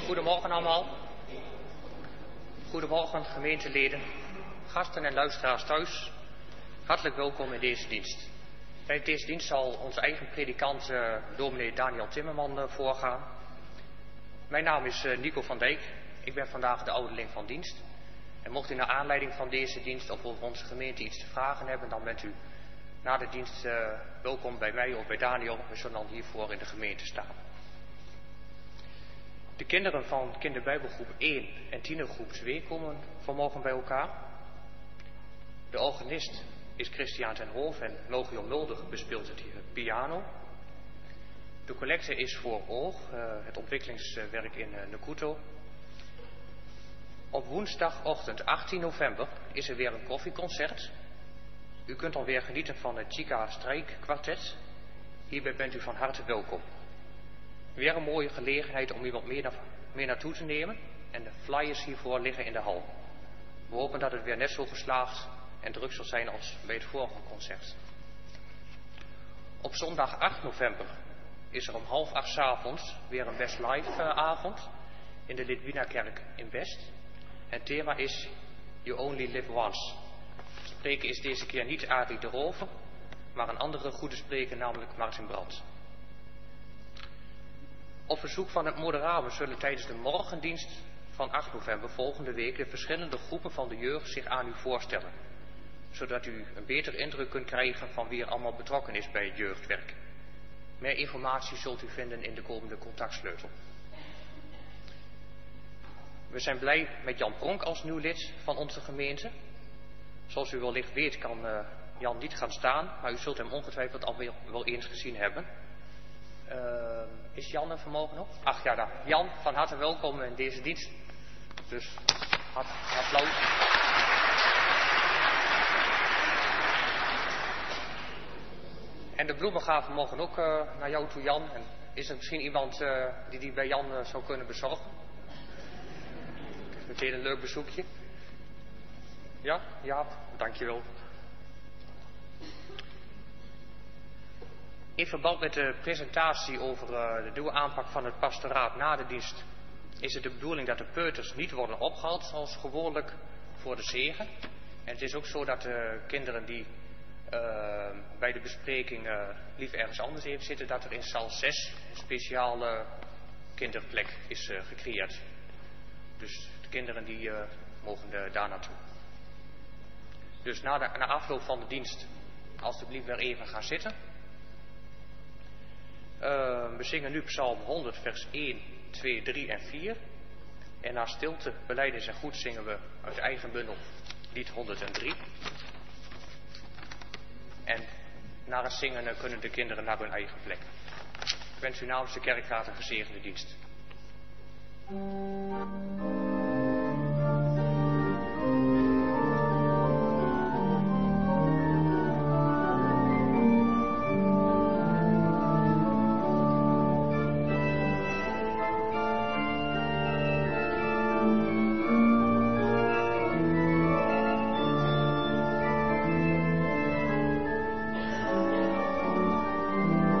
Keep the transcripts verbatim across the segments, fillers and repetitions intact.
Goedemorgen allemaal. Goedemorgen gemeenteleden, gasten en luisteraars thuis. Hartelijk welkom in deze dienst. Bij deze dienst zal onze eigen predikant uh, dominee Daniel Timmerman uh, voorgaan. Mijn naam is uh, Nico van Dijk. Ik ben vandaag de ouderling van dienst. En mocht u naar aanleiding van deze dienst of over onze gemeente iets te vragen hebben, dan bent u na de dienst uh, welkom bij mij of bij Daniel. We zullen dan hiervoor in de gemeente staan. De kinderen van kinderbijbelgroep één en tienergroep twee komen vanmorgen bij elkaar. De organist is Christian ten Hoof en Logio Mulder bespeelt het hier piano. De collecte is voor Oog, uh, het ontwikkelingswerk in uh, Nekuto. Op woensdagochtend achttien november is er weer een koffieconcert. U kunt alweer genieten van het Chica Strijkkwartet. Hierbij bent u van harte welkom. Weer een mooie gelegenheid om iemand mee, na, mee naartoe te nemen. En de flyers hiervoor liggen in de hal. We hopen dat het weer net zo geslaagd en druk zal zijn als bij het vorige concert. Op zondag acht november is er om half acht 's avonds weer een Best Live uh, avond in de Lidwina-kerk in Best. Het thema is You Only Live Once. Spreken is deze keer niet Adrie de Rover, maar een andere goede spreker, namelijk Martin Brandt. Op verzoek van het moderator zullen tijdens de morgendienst van acht november volgende week de verschillende groepen van de jeugd zich aan u voorstellen, zodat u een betere indruk kunt krijgen van wie er allemaal betrokken is bij het jeugdwerk. Meer informatie zult u vinden in de komende contactsleutel. We zijn blij met Jan Pronk als nieuw lid van onze gemeente. Zoals u wellicht weet kan uh, Jan niet gaan staan, maar u zult hem ongetwijfeld al wel eens gezien hebben. Uh, is Jan er vanmorgen nog? Ach ja, daar. Jan, van harte welkom in deze dienst. Dus hart, een applaus. En de bloemen gaan vanmorgen ook uh, naar jou toe, Jan. En is er misschien iemand uh, die die bij Jan uh, zou kunnen bezorgen? Meteen een leuk bezoekje. Ja, Jaap, dankjewel. In verband met de presentatie over uh, de nieuwe aanpak van het pastoraat na de dienst is het de bedoeling dat de peuters niet worden opgehaald zoals gewoonlijk voor de zegen. En het is ook zo dat de kinderen die uh, bij de bespreking uh, liever ergens anders even zitten, dat er in zaal zes een speciale kinderplek is uh, gecreëerd. Dus de kinderen die uh, mogen uh, daar naartoe. Dus na, de, na afloop van de dienst alstublieft weer even gaan zitten. Uh, we zingen nu Psalm honderd vers één, twee, drie en vier. En na stilte, belijdenis en goed zingen we uit eigen bundel lied honderddrie. En na het zingen kunnen de kinderen naar hun eigen plek. Ik wens u namens de kerkraad een gezegende dienst.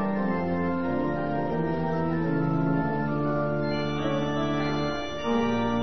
Thank you.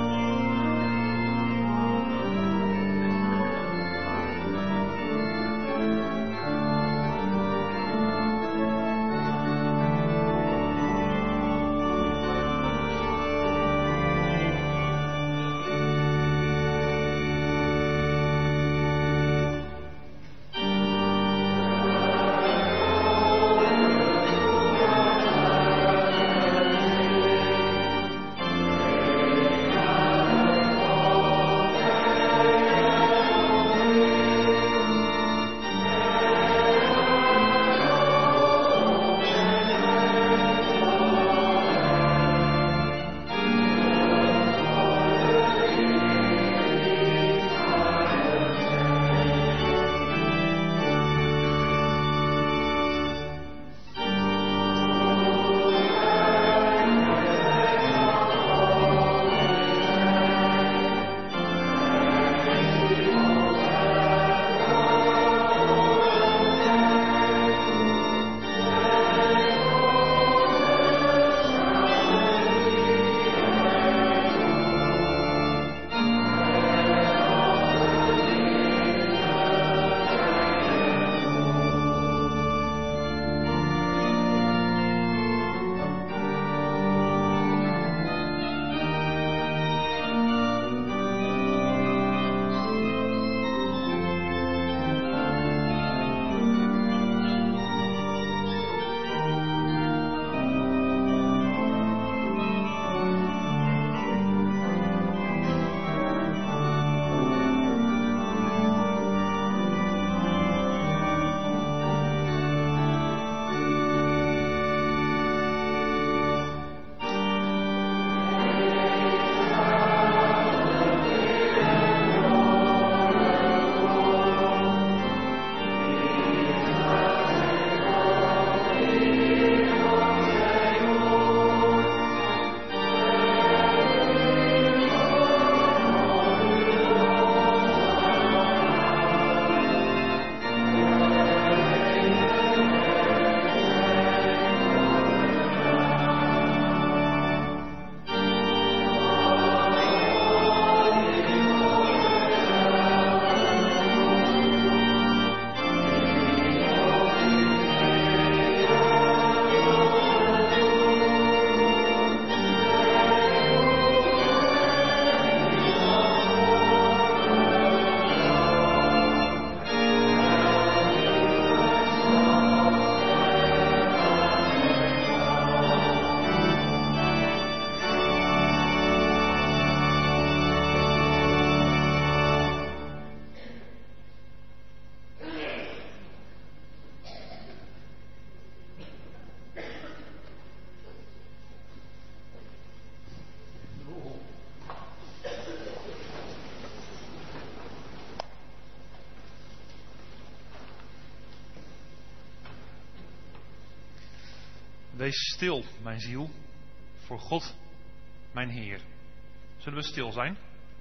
Wees stil, mijn ziel, voor God, mijn Heer. Zullen we stil zijn?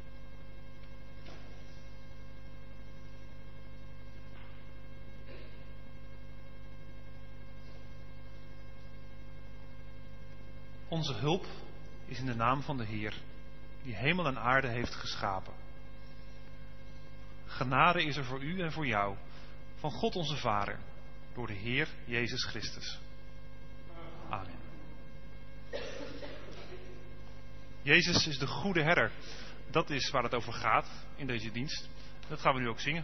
Onze hulp is in de naam van de Heer, die hemel en aarde heeft geschapen. Genade is er voor u en voor jou, van God onze Vader, door de Heer Jezus Christus. Amen. Jezus is de goede herder. Dat is waar het over gaat in deze dienst. Dat gaan we nu ook zingen.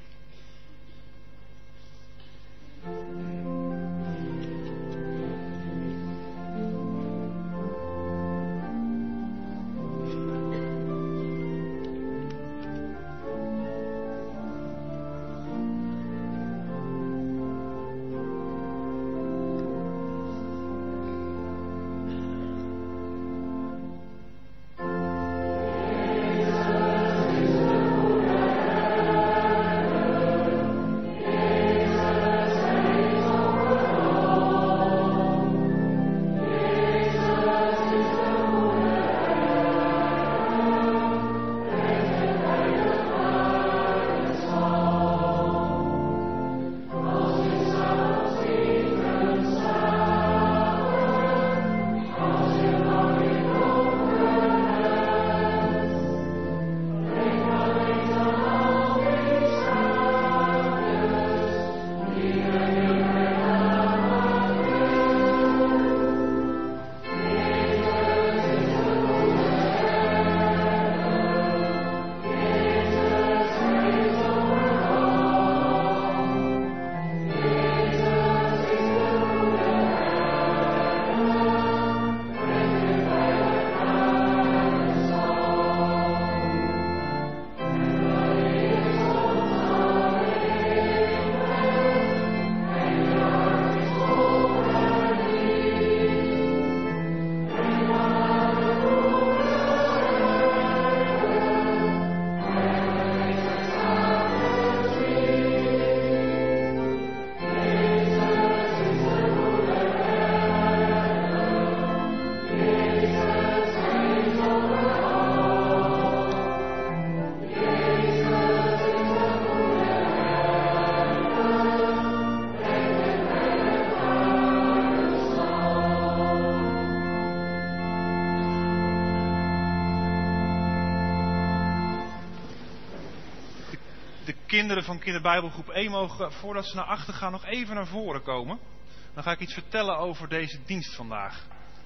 Kinderen van kinderbijbelgroep één mogen, voordat ze naar achter gaan, nog even naar voren komen. Dan ga ik iets vertellen over deze dienst vandaag.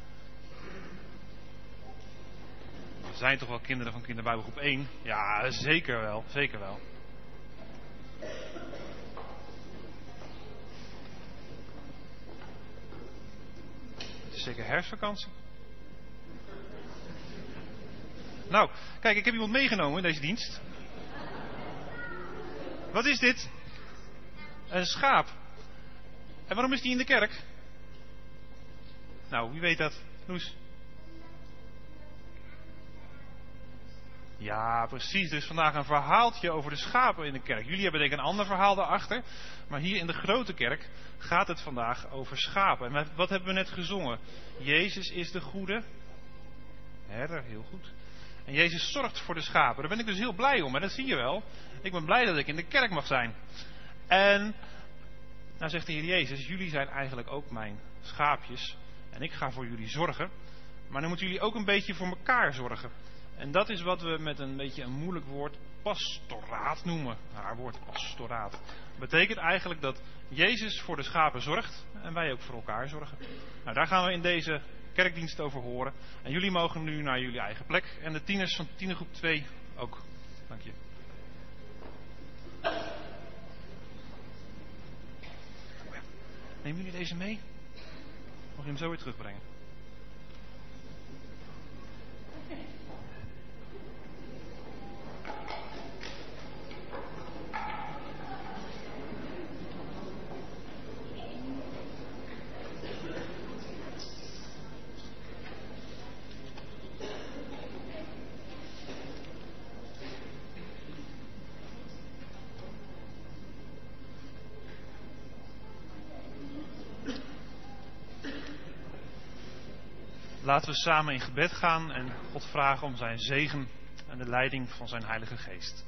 Er zijn toch wel kinderen van kinderbijbelgroep één? Ja, zeker wel, zeker wel. Het is zeker herfstvakantie. Nou, kijk, ik heb iemand meegenomen in deze dienst. Wat is dit? Een schaap. En waarom is die in de kerk? Nou, wie weet dat? Loes. Ja, precies. Er is vandaag een verhaaltje over de schapen in de kerk. Jullie hebben denk ik een ander verhaal daarachter. Maar hier in de grote kerk gaat het vandaag over schapen. En wat hebben we net gezongen? Jezus is de goede herder, heel goed. En Jezus zorgt voor de schapen. Daar ben ik dus heel blij om. En dat zie je wel. Ik ben blij dat ik in de kerk mag zijn. En nou zegt de Heer Jezus, jullie zijn eigenlijk ook mijn schaapjes. En ik ga voor jullie zorgen. Maar dan moeten jullie ook een beetje voor elkaar zorgen. En dat is wat we met een beetje een moeilijk woord pastoraat noemen. Haar woord pastoraat. Dat betekent eigenlijk dat Jezus voor de schapen zorgt. En wij ook voor elkaar zorgen. Nou, daar gaan we in deze kerkdienst over horen. En jullie mogen nu naar jullie eigen plek. En de tieners van tienergroep twee ook. Dank je. Nemen jullie deze mee? Mag je hem zo weer terugbrengen? Laten we samen in gebed gaan en God vragen om zijn zegen en de leiding van zijn Heilige Geest.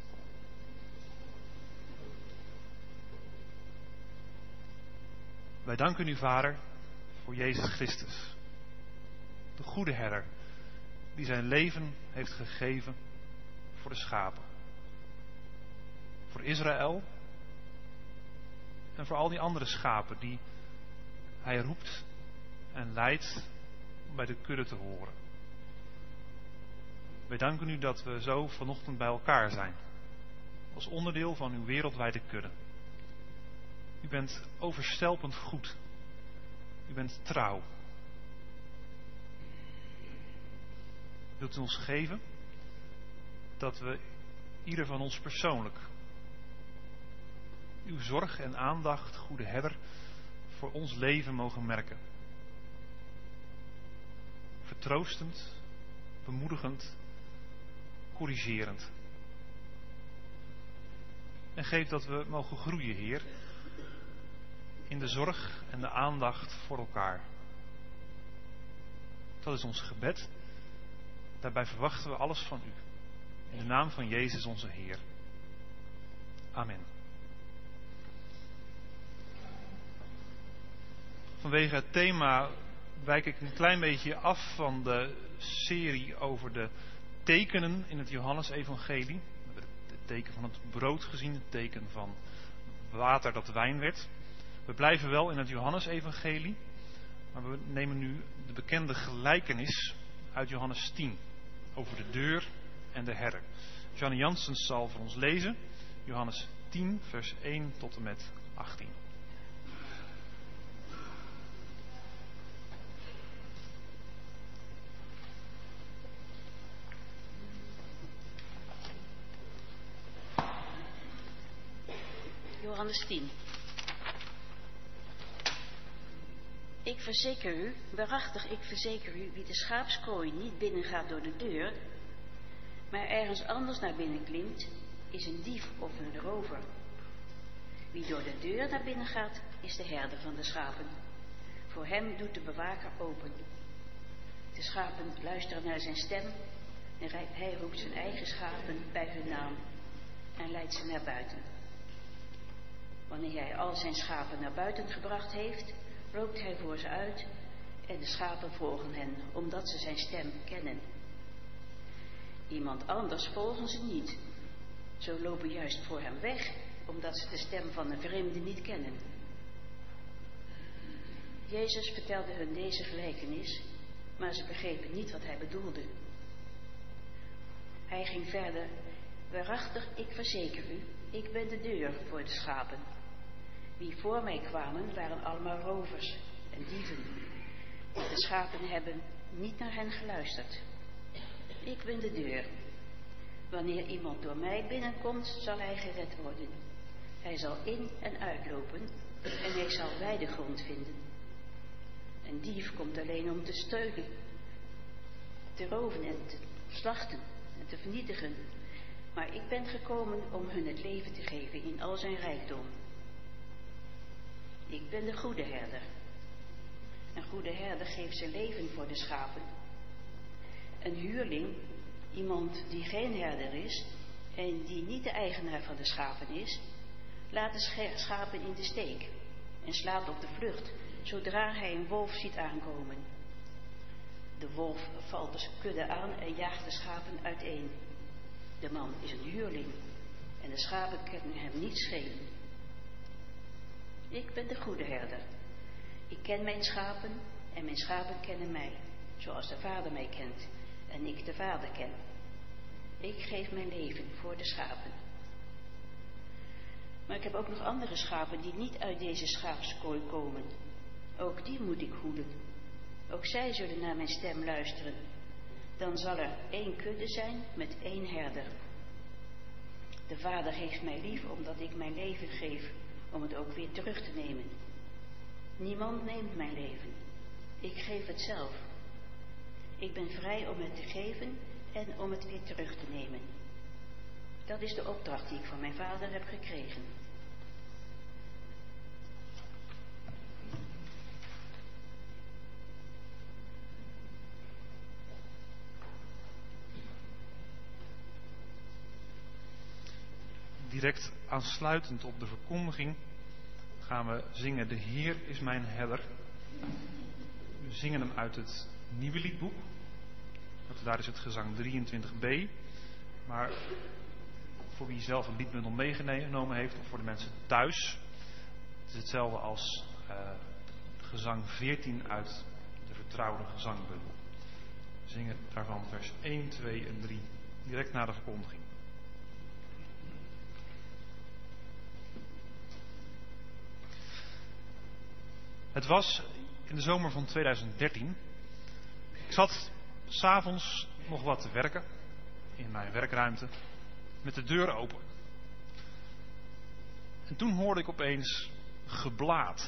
Wij danken u, Vader, voor Jezus Christus, de goede herder, die zijn leven heeft gegeven voor de schapen. Voor Israël en voor al die andere schapen die hij roept en leidt om bij de kudde te horen. Wij danken u dat we zo vanochtend bij elkaar zijn, als onderdeel van uw wereldwijde kudde. U bent overstelpend goed. U bent trouw. Wilt u ons geven dat we, ieder van ons persoonlijk, uw zorg en aandacht, goede herder, voor ons leven mogen merken. Vertroostend, bemoedigend, corrigerend. En geef dat we mogen groeien, Heer, in de zorg en de aandacht voor elkaar. Dat is ons gebed. Daarbij verwachten we alles van u. In de naam van Jezus onze Heer. Amen. Vanwege het thema wijk ik een klein beetje af van de serie over de tekenen in het Johannesevangelie. We hebben het teken van het brood gezien, het teken van water dat wijn werd. We blijven wel in het Johannesevangelie, maar we nemen nu de bekende gelijkenis uit Johannes tien over de deur en de herder. Janne Janssens zal voor ons lezen, Johannes tien, vers één tot en met achttien. Johannes tien. Ik verzeker u, waarachtig ik verzeker u, wie de schaapskooi niet binnengaat door de deur, maar ergens anders naar binnen klimt, is een dief of een rover. Wie door de deur naar binnen gaat, is de herder van de schapen. Voor hem doet de bewaker open. De schapen luisteren naar zijn stem en hij roept zijn eigen schapen bij hun naam en leidt ze naar buiten. Wanneer hij al zijn schapen naar buiten gebracht heeft, loopt hij voor ze uit en de schapen volgen hen, omdat ze zijn stem kennen. Iemand anders volgen ze niet. Ze lopen juist voor hem weg, omdat ze de stem van een vreemde niet kennen. Jezus vertelde hun deze gelijkenis, maar ze begrepen niet wat hij bedoelde. Hij ging verder: waarachtig, ik verzeker u, ik ben de deur voor de schapen. Wie voor mij kwamen, waren allemaal rovers en dieven. De schapen hebben niet naar hen geluisterd. Ik ben de deur. Wanneer iemand door mij binnenkomt, zal hij gered worden. Hij zal in- en uitlopen en hij zal weidegrond vinden. Een dief komt alleen om te steunen, te roven en te slachten en te vernietigen. Maar ik ben gekomen om hun het leven te geven in al zijn rijkdom. Ik ben de goede herder. Een goede herder geeft zijn leven voor de schapen. Een huurling, iemand die geen herder is en die niet de eigenaar van de schapen is, laat de schapen in de steek en slaat op de vlucht zodra hij een wolf ziet aankomen. De wolf valt de kudde aan en jaagt de schapen uiteen. De man is een huurling en de schapen kunnen hem niet schelen. Ik ben de goede herder. Ik ken mijn schapen en mijn schapen kennen mij, zoals de Vader mij kent en ik de Vader ken. Ik geef mijn leven voor de schapen. Maar ik heb ook nog andere schapen die niet uit deze schaapskooi komen. Ook die moet ik hoeden. Ook zij zullen naar mijn stem luisteren. Dan zal er één kudde zijn met één herder. De Vader heeft mij lief omdat ik mijn leven geef, om het ook weer terug te nemen. Niemand neemt mijn leven. Ik geef het zelf. Ik ben vrij om het te geven en om het weer terug te nemen. Dat is de opdracht die ik van mijn Vader heb gekregen. direct aansluitend op de verkondiging gaan we zingen De Heer is mijn herder. We zingen hem uit het Nieuwe Liedboek. Daar is het gezang drieëntwintig b. Maar voor wie zelf een liedbundel meegenomen heeft, of voor de mensen thuis, het is hetzelfde als uh, gezang veertien uit de vertrouwde gezangbundel. We zingen daarvan vers één, twee en drie, direct na de verkondiging. Het was in de zomer van tweeduizend dertien. Ik zat 's avonds nog wat te werken in mijn werkruimte met de deur open. En toen hoorde ik opeens geblaat.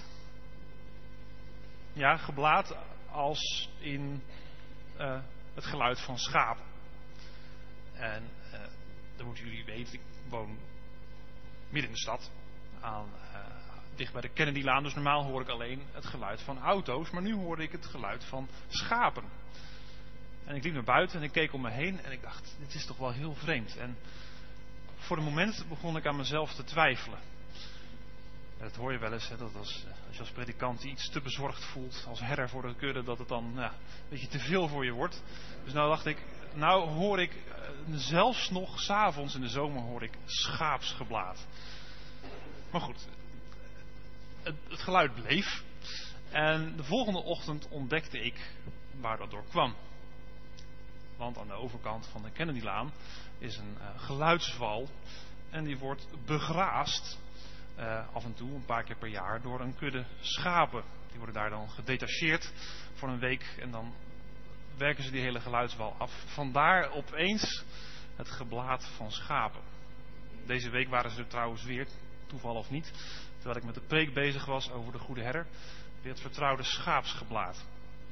Ja, geblaat als in uh, het geluid van schapen. En uh, dan moeten jullie weten, ik woon midden in de stad, aan, uh, dicht bij de Kennedylaan. Dus normaal hoor ik alleen het geluid van auto's, maar nu hoorde ik het geluid van schapen. En ik liep naar buiten en ik keek om me heen en ik dacht, dit is toch wel heel vreemd. En voor een moment begon ik aan mezelf te twijfelen. Dat hoor je wel eens, hè, dat als, als je als predikant iets te bezorgd voelt, als herder voor de kudde, dat het dan ja, een beetje te veel voor je wordt. Dus nou dacht ik, nou hoor ik, zelfs nog 's avonds in de zomer hoor ik schaapsgeblaat. Maar goed, het, het geluid bleef. En de volgende ochtend ontdekte ik waar dat door kwam. Want aan de overkant van de Kennedylaan is een uh, geluidswal. En die wordt begraast uh, af en toe, een paar keer per jaar, door een kudde schapen. Die worden daar dan gedetacheerd voor een week. En dan werken ze die hele geluidswal af. Vandaar opeens het geblaat van schapen. Deze week waren ze er trouwens weer, toeval of niet. Terwijl ik met de preek bezig was over de goede herder. Weer het vertrouwde schaapsgeblaat.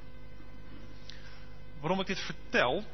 Waarom ik dit vertel?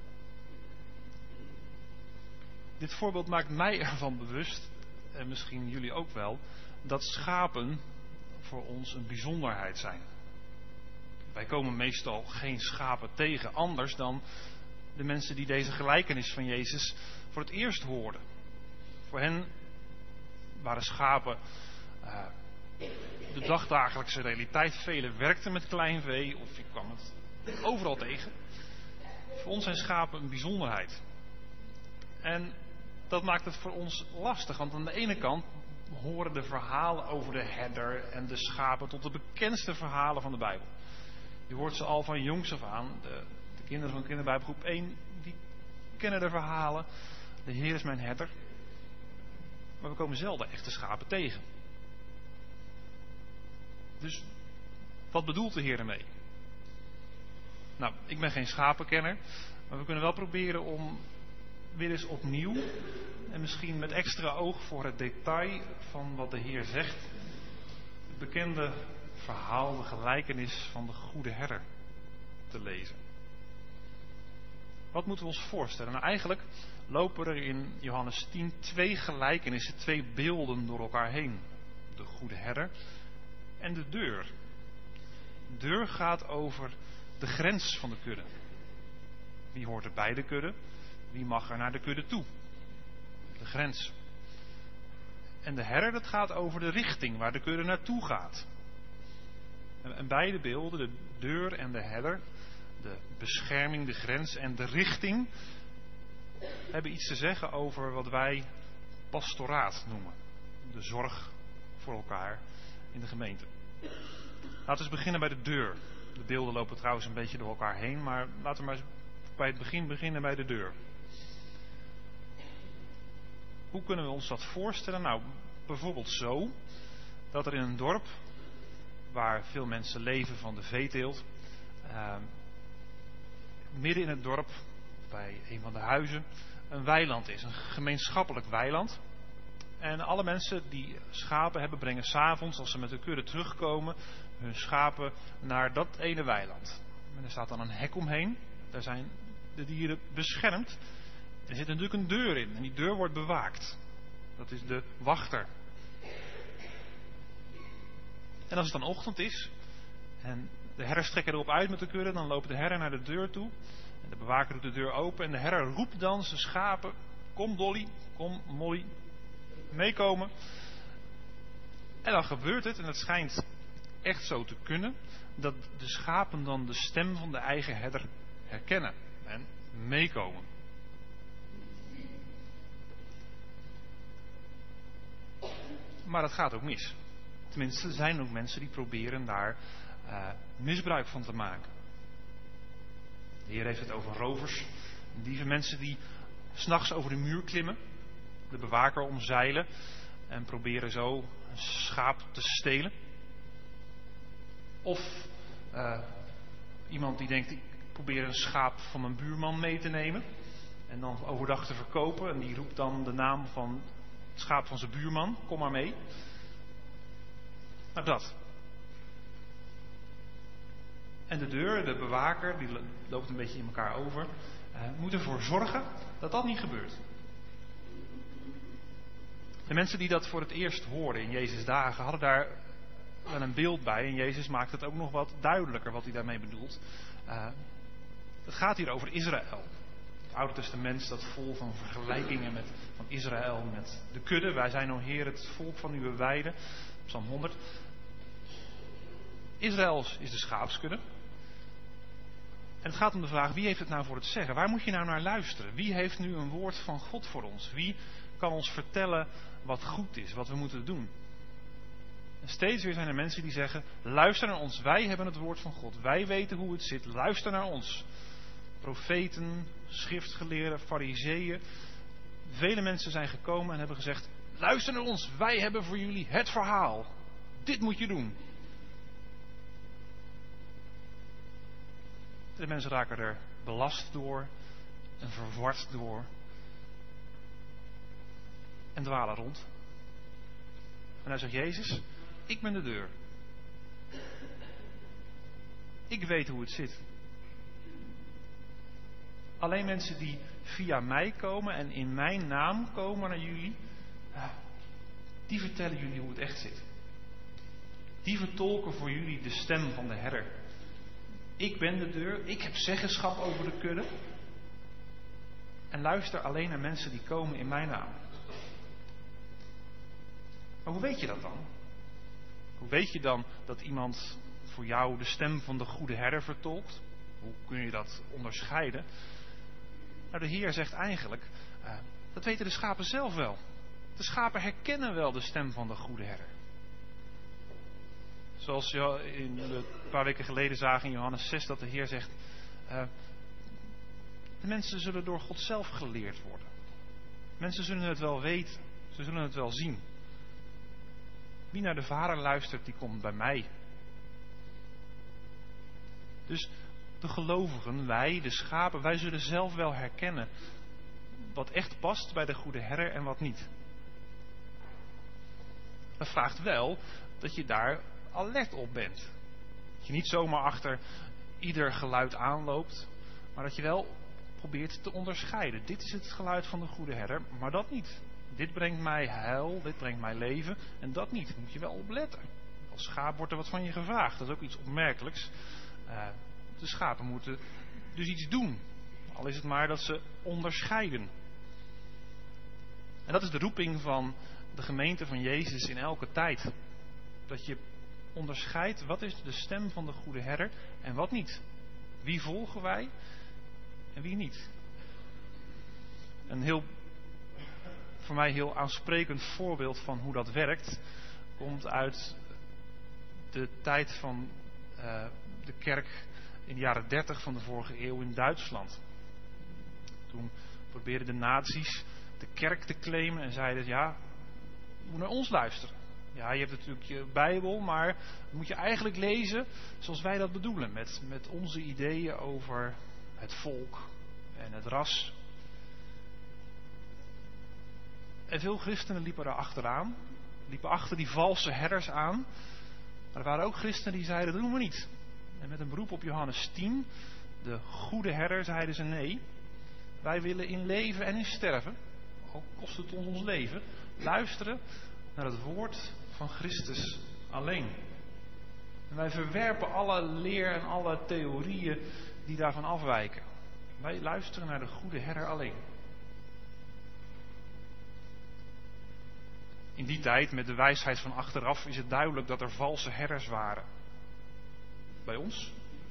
Dit voorbeeld maakt mij ervan bewust, en misschien jullie ook wel, dat schapen voor ons een bijzonderheid zijn. Wij komen meestal geen schapen tegen, anders dan de mensen die deze gelijkenis van Jezus voor het eerst hoorden. Voor hen waren schapen uh, de dagdagelijkse realiteit. Velen werkten met klein vee, of je kwam het overal tegen. Voor ons zijn schapen een bijzonderheid. En dat maakt het voor ons lastig, want aan de ene kant horen de verhalen over de herder en de schapen tot de bekendste verhalen van de Bijbel. Je hoort ze al van jongs af aan. De, de kinderen van kinderbijbelgroep één, die kennen de verhalen. De Heer is mijn herder. Maar we komen zelden echte schapen tegen. Dus wat bedoelt de Heer ermee? Nou, ik ben geen schapenkenner, maar we kunnen wel proberen om weer eens opnieuw en misschien met extra oog voor het detail van wat de Heer zegt, het bekende verhaal, de gelijkenis van de goede herder te lezen. Wat moeten we ons voorstellen? Nou, eigenlijk lopen er in Johannes tien twee gelijkenissen, twee beelden door elkaar heen. De goede herder en de deur. De deur gaat over de grens van de kudde. Wie hoort er bij de kudde? Wie mag er naar de kudde toe? De grens. En de herder, dat gaat over de richting waar de kudde naartoe gaat. En beide beelden, de deur en de herder, de bescherming, de grens en de richting, hebben iets te zeggen over wat wij pastoraat noemen. De zorg voor elkaar in de gemeente. Laten we eens beginnen bij de deur. De beelden lopen trouwens een beetje door elkaar heen, maar laten we maar bij het begin beginnen bij de deur. Hoe kunnen we ons dat voorstellen? Nou, bijvoorbeeld zo, dat er in een dorp, waar veel mensen leven van de veeteelt, uh, midden in het dorp, bij een van de huizen, een weiland is. Een gemeenschappelijk weiland. En alle mensen die schapen hebben, brengen 's avonds, als ze met de kudde terugkomen, hun schapen naar dat ene weiland. En er staat dan een hek omheen. Daar zijn de dieren beschermd. Er zit natuurlijk een deur in. En die deur wordt bewaakt. Dat is de wachter. En als het dan ochtend is, en de herders trekken erop uit met de kudde, dan loopt de herder naar de deur toe. En de bewaker doet de deur open. En de herder roept dan zijn schapen: kom Dolly, kom Molly. meekomen. En dan gebeurt het, en het schijnt echt zo te kunnen, dat de schapen dan de stem van de eigen herder herkennen en meekomen. Maar dat gaat ook mis. Tenminste, er zijn ook mensen die proberen daar uh, misbruik van te maken. De Heer heeft het over rovers, dieven, mensen die 's nachts over de muur klimmen, de bewaker omzeilen en proberen zo een schaap te stelen. Of uh, iemand die denkt, ik probeer een schaap van mijn buurman mee te nemen en dan overdag te verkopen en die roept dan de naam van het schaap van zijn buurman, kom maar mee. Nou, dat. En de deur, de bewaker, die loopt een beetje in elkaar over, uh, moet ervoor zorgen dat dat niet gebeurt. De mensen die dat voor het eerst hoorden in Jezus' dagen hadden daar wel een beeld bij. En Jezus maakt het ook nog wat duidelijker wat hij daarmee bedoelt. Uh, het gaat hier over Israël. Het Oude Testament staat vol van vergelijkingen met, van Israël met de kudde. Wij zijn, o Heer, het volk van uw weide. Psalm honderd. Israël is de schaapskudde. En het gaat om de vraag, wie heeft het nou voor het zeggen? Waar moet je nou naar luisteren? Wie heeft nu een woord van God voor ons? Wie kan ons vertellen wat goed is, wat we moeten doen? En steeds weer zijn er mensen die zeggen, luister naar ons, wij hebben het woord van God. Wij weten hoe het zit, luister naar ons. Profeten, schriftgeleerden, farizeeën. Vele mensen zijn gekomen en hebben gezegd, luister naar ons, wij hebben voor jullie het verhaal. Dit moet je doen. De mensen raken er belast door en verward door en dwalen rond. En hij zegt, Jezus, ik ben de deur. Ik weet hoe het zit. Alleen mensen die via mij komen en in mijn naam komen naar jullie, die vertellen jullie hoe het echt zit. Die vertolken voor jullie de stem van de herder. Ik ben de deur, ik heb zeggenschap over de kudde. En luister alleen naar mensen die komen in mijn naam. Maar hoe weet je dat dan? Hoe weet je dan dat iemand voor jou de stem van de goede herder vertolkt? Hoe kun je dat onderscheiden? Nou, de Heer zegt eigenlijk, uh, dat weten de schapen zelf wel. De schapen herkennen wel de stem van de goede herder. Zoals je in een paar weken geleden zagen in Johannes zes, dat de Heer zegt, uh, de mensen zullen door God zelf geleerd worden. Mensen zullen het wel weten. Ze zullen het wel zien. Wie naar de Vader luistert, die komt bij mij. Dus de gelovigen, wij, de schapen, wij zullen zelf wel herkennen wat echt past bij de goede herder en wat niet. Dat vraagt wel dat je daar alert op bent. Dat je niet zomaar achter ieder geluid aanloopt, maar dat je wel probeert te onderscheiden. Dit is het geluid van de goede herder, maar dat niet. Dit brengt mij heil, dit brengt mij leven en dat niet. Daar moet je wel op letten. Als schaap wordt er wat van je gevraagd. Dat is ook iets opmerkelijks. Uh, de schapen moeten dus iets doen. Al is het maar dat ze onderscheiden. En dat is de roeping van de gemeente van Jezus in elke tijd. Dat je onderscheidt wat is de stem van de goede herder en wat niet. Wie volgen wij en wie niet. Een heel, voor mij heel aansprekend voorbeeld van hoe dat werkt komt uit de tijd van uh, de kerk in de jaren dertig van de vorige eeuw in Duitsland. Toen probeerden de nazi's de kerk te claimen en zeiden, ja, je moet naar ons luisteren. Ja, je hebt natuurlijk je Bijbel, maar moet je eigenlijk lezen zoals wij dat bedoelen. Met, met onze ideeën over het volk en het ras. En veel christenen liepen daar achteraan. Liepen achter die valse herders aan. Maar er waren ook christenen die zeiden, dat doen we niet. En met een beroep op Johannes tien, de goede herder, zeiden ze nee. Wij willen in leven en in sterven, al kost het ons ons leven, luisteren naar het woord van Christus alleen. En wij verwerpen alle leer en alle theorieën die daarvan afwijken. Wij luisteren naar de goede herder alleen. In die tijd, met de wijsheid van achteraf, is het duidelijk dat er valse herders waren. Bij ons?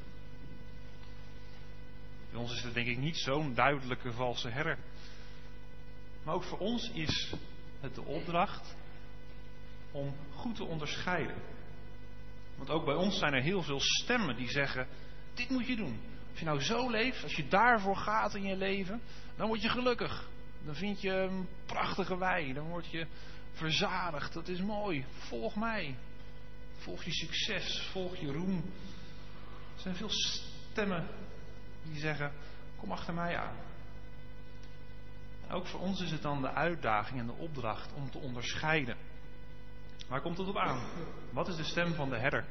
Bij ons is er denk ik niet zo'n duidelijke valse herder. Maar ook voor ons is het de opdracht om goed te onderscheiden. Want ook bij ons zijn er heel veel stemmen die zeggen, dit moet je doen. Als je nou zo leeft, als je daarvoor gaat in je leven, dan word je gelukkig. Dan vind je een prachtige wei, dan word je verzadigd, dat is mooi. Volg mij. Volg je succes, volg je roem. Er zijn veel stemmen die zeggen, kom achter mij aan. En ook voor ons is het dan de uitdaging en de opdracht om te onderscheiden. Waar komt het op aan? Wat is de stem van de herder?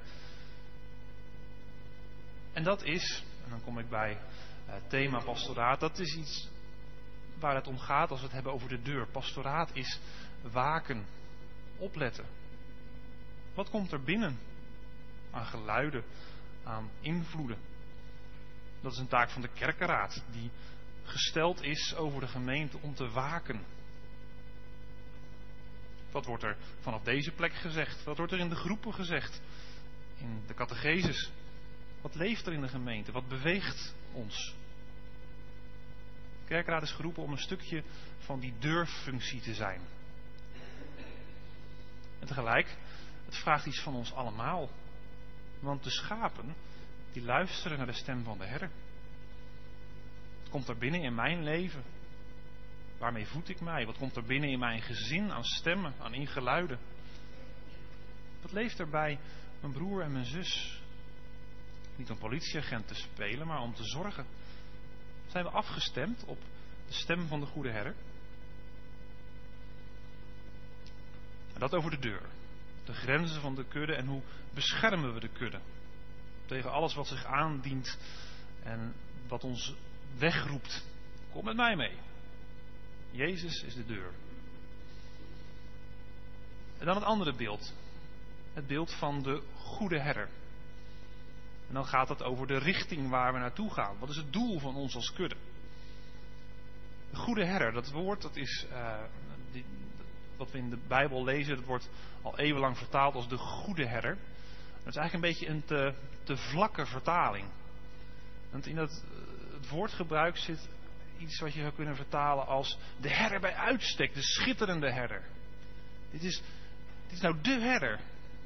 En dat is, en dan kom ik bij het thema pastoraat, dat is iets waar het om gaat als we het hebben over de deur. Pastoraat is waken, opletten. Wat komt er binnen? Aan geluiden, aan invloeden. Dat is een taak van de kerkenraad, die gesteld is over de gemeente om te waken. Wat wordt er vanaf deze plek gezegd? Wat wordt er in de groepen gezegd? In de catecheses? Wat leeft er in de gemeente? Wat beweegt ons? De kerkraad is geroepen om een stukje van die deurfunctie te zijn. En tegelijk, het vraagt iets van ons allemaal. Want de schapen, die luisteren naar de stem van de herder. Wat komt er binnen in mijn leven? Waarmee voed ik mij? Wat komt er binnen in mijn gezin aan stemmen, aan ingeluiden? Wat leeft er bij mijn broer en mijn zus? Niet om politieagent te spelen, maar om te zorgen. Zijn we afgestemd op de stem van de goede herder? En dat over de deur. De grenzen van de kudde en hoe beschermen we de kudde? Tegen alles wat zich aandient en wat ons wegroept. Kom met mij mee. Jezus is de deur. En dan het andere beeld. Het beeld van de goede herder. En dan gaat het over de richting waar we naartoe gaan. Wat is het doel van ons als kudde? De goede herder, dat woord, dat is uh, die, wat we in de Bijbel lezen, dat wordt al eeuwenlang vertaald als de goede herder. Dat is eigenlijk een beetje een te, te vlakke vertaling. Want in dat, het woordgebruik zit iets wat je zou kunnen vertalen als de herder bij uitstek, de schitterende herder. Dit is, dit is nou de herder.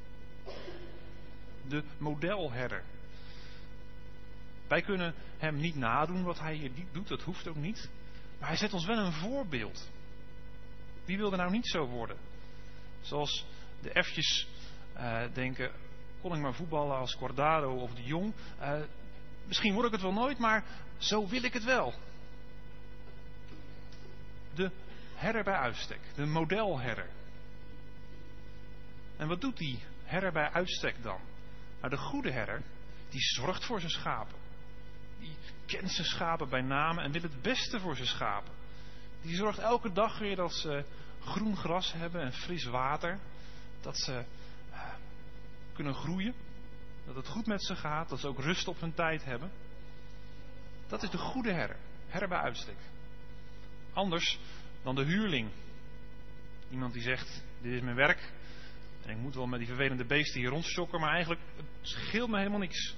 De modelherder. Wij kunnen hem niet nadoen wat hij hier doet, dat hoeft ook niet. Maar hij zet ons wel een voorbeeld. Wie wil er nou niet zo worden? Zoals de F'jes uh, denken, kon ik maar voetballen als Cordaro of de Jong. Uh, misschien word ik het wel nooit, maar zo wil ik het wel. De herder bij uitstek, de modelherder. En wat doet die herder bij uitstek dan? Nou, de goede herder, die zorgt voor zijn schapen. Die kent zijn schapen bij naam en wil het beste voor zijn schapen. Die zorgt elke dag weer dat ze groen gras hebben en fris water. Dat ze uh, kunnen groeien. Dat het goed met ze gaat. Dat ze ook rust op hun tijd hebben. Dat is de goede herder. Herder bij uitstek. Anders dan de huurling. Iemand die zegt, dit is mijn werk. En ik moet wel met die vervelende beesten hier rondschokken. Maar eigenlijk, het scheelt me helemaal niks.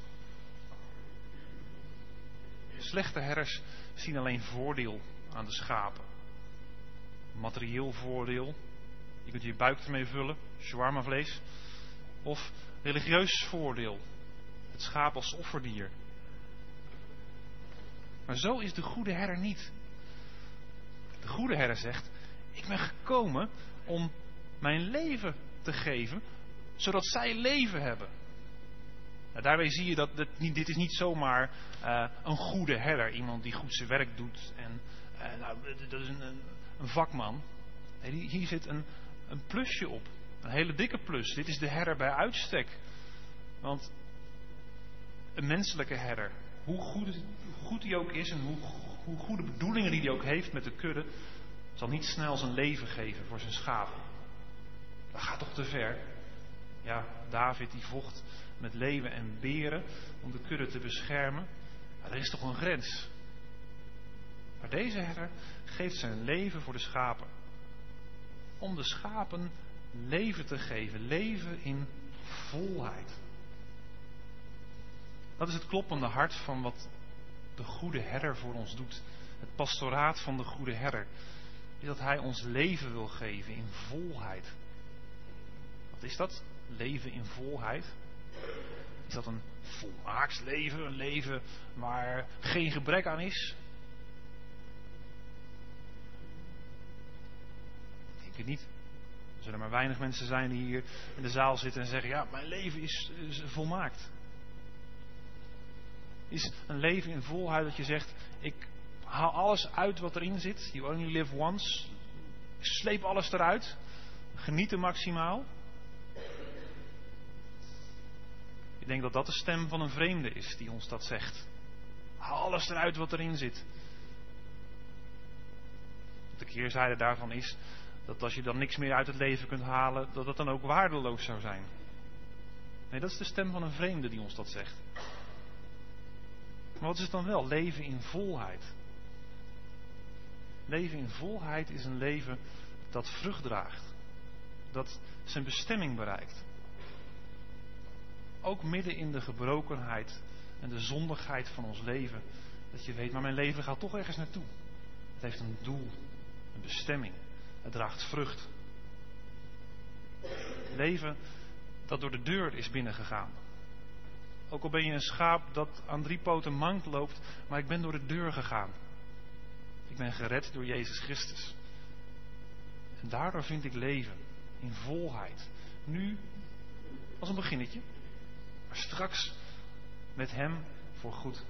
Slechte herders zien alleen voordeel aan de schapen. Materieel voordeel. Je kunt je buik ermee vullen. Shawarma vlees. Of religieus voordeel. Het schaap als offerdier. Maar zo is de goede herder niet. De goede herder zegt, ik ben gekomen om mijn leven te geven, zodat zij leven hebben. Nou, daarbij zie je dat dit, niet, dit is niet zomaar uh, een goede herder. Iemand die goed zijn werk doet. En uh, nou, dat is een, een, een vakman. Nee, hier zit een, een plusje op. Een hele dikke plus. Dit is de herder bij uitstek. Want een menselijke herder, hoe goed, hoe goed hij ook is en hoe, hoe goede bedoelingen die hij ook heeft met de kudde, zal niet snel zijn leven geven voor zijn schapen. Dat gaat toch te ver. Ja, David die vocht met leeuwen en beren om de kudde te beschermen. Maar er is toch een grens. Maar deze herder geeft zijn leven voor de schapen. Om de schapen leven te geven. Leven in volheid. Dat is het kloppende hart van wat de goede herder voor ons doet. Het pastoraat van de goede herder. Is dat hij ons leven wil geven in volheid. Wat is dat? Leven in volheid? Is dat een volmaakt leven? Een leven waar geen gebrek aan is? Ik denk het niet. Er zullen maar weinig mensen zijn die hier in de zaal zitten en zeggen: ja, mijn leven is, is volmaakt. Is een leven in volheid dat je zegt: ik haal alles uit wat erin zit. You only live once. Sleep alles eruit. Geniet er maximaal. Ik denk dat dat de stem van een vreemde is die ons dat zegt. Haal alles eruit wat erin zit. De keerzijde daarvan is dat als je dan niks meer uit het leven kunt halen, dat dat dan ook waardeloos zou zijn. Nee, dat is de stem van een vreemde die ons dat zegt. Maar wat is het dan wel? Leven in volheid. Leven in volheid is een leven dat vrucht draagt. Dat zijn bestemming bereikt. Ook midden in de gebrokenheid en de zondigheid van ons leven. Dat je weet, maar mijn leven gaat toch ergens naartoe. Het heeft een doel, een bestemming. Het draagt vrucht. Leven dat door de deur is binnengegaan. Ook al ben je een schaap dat aan drie poten mank loopt, maar ik ben door de deur gegaan. Ik ben gered door Jezus Christus. En daardoor vind ik leven in volheid. Nu als een beginnetje, maar straks met Hem voor goed.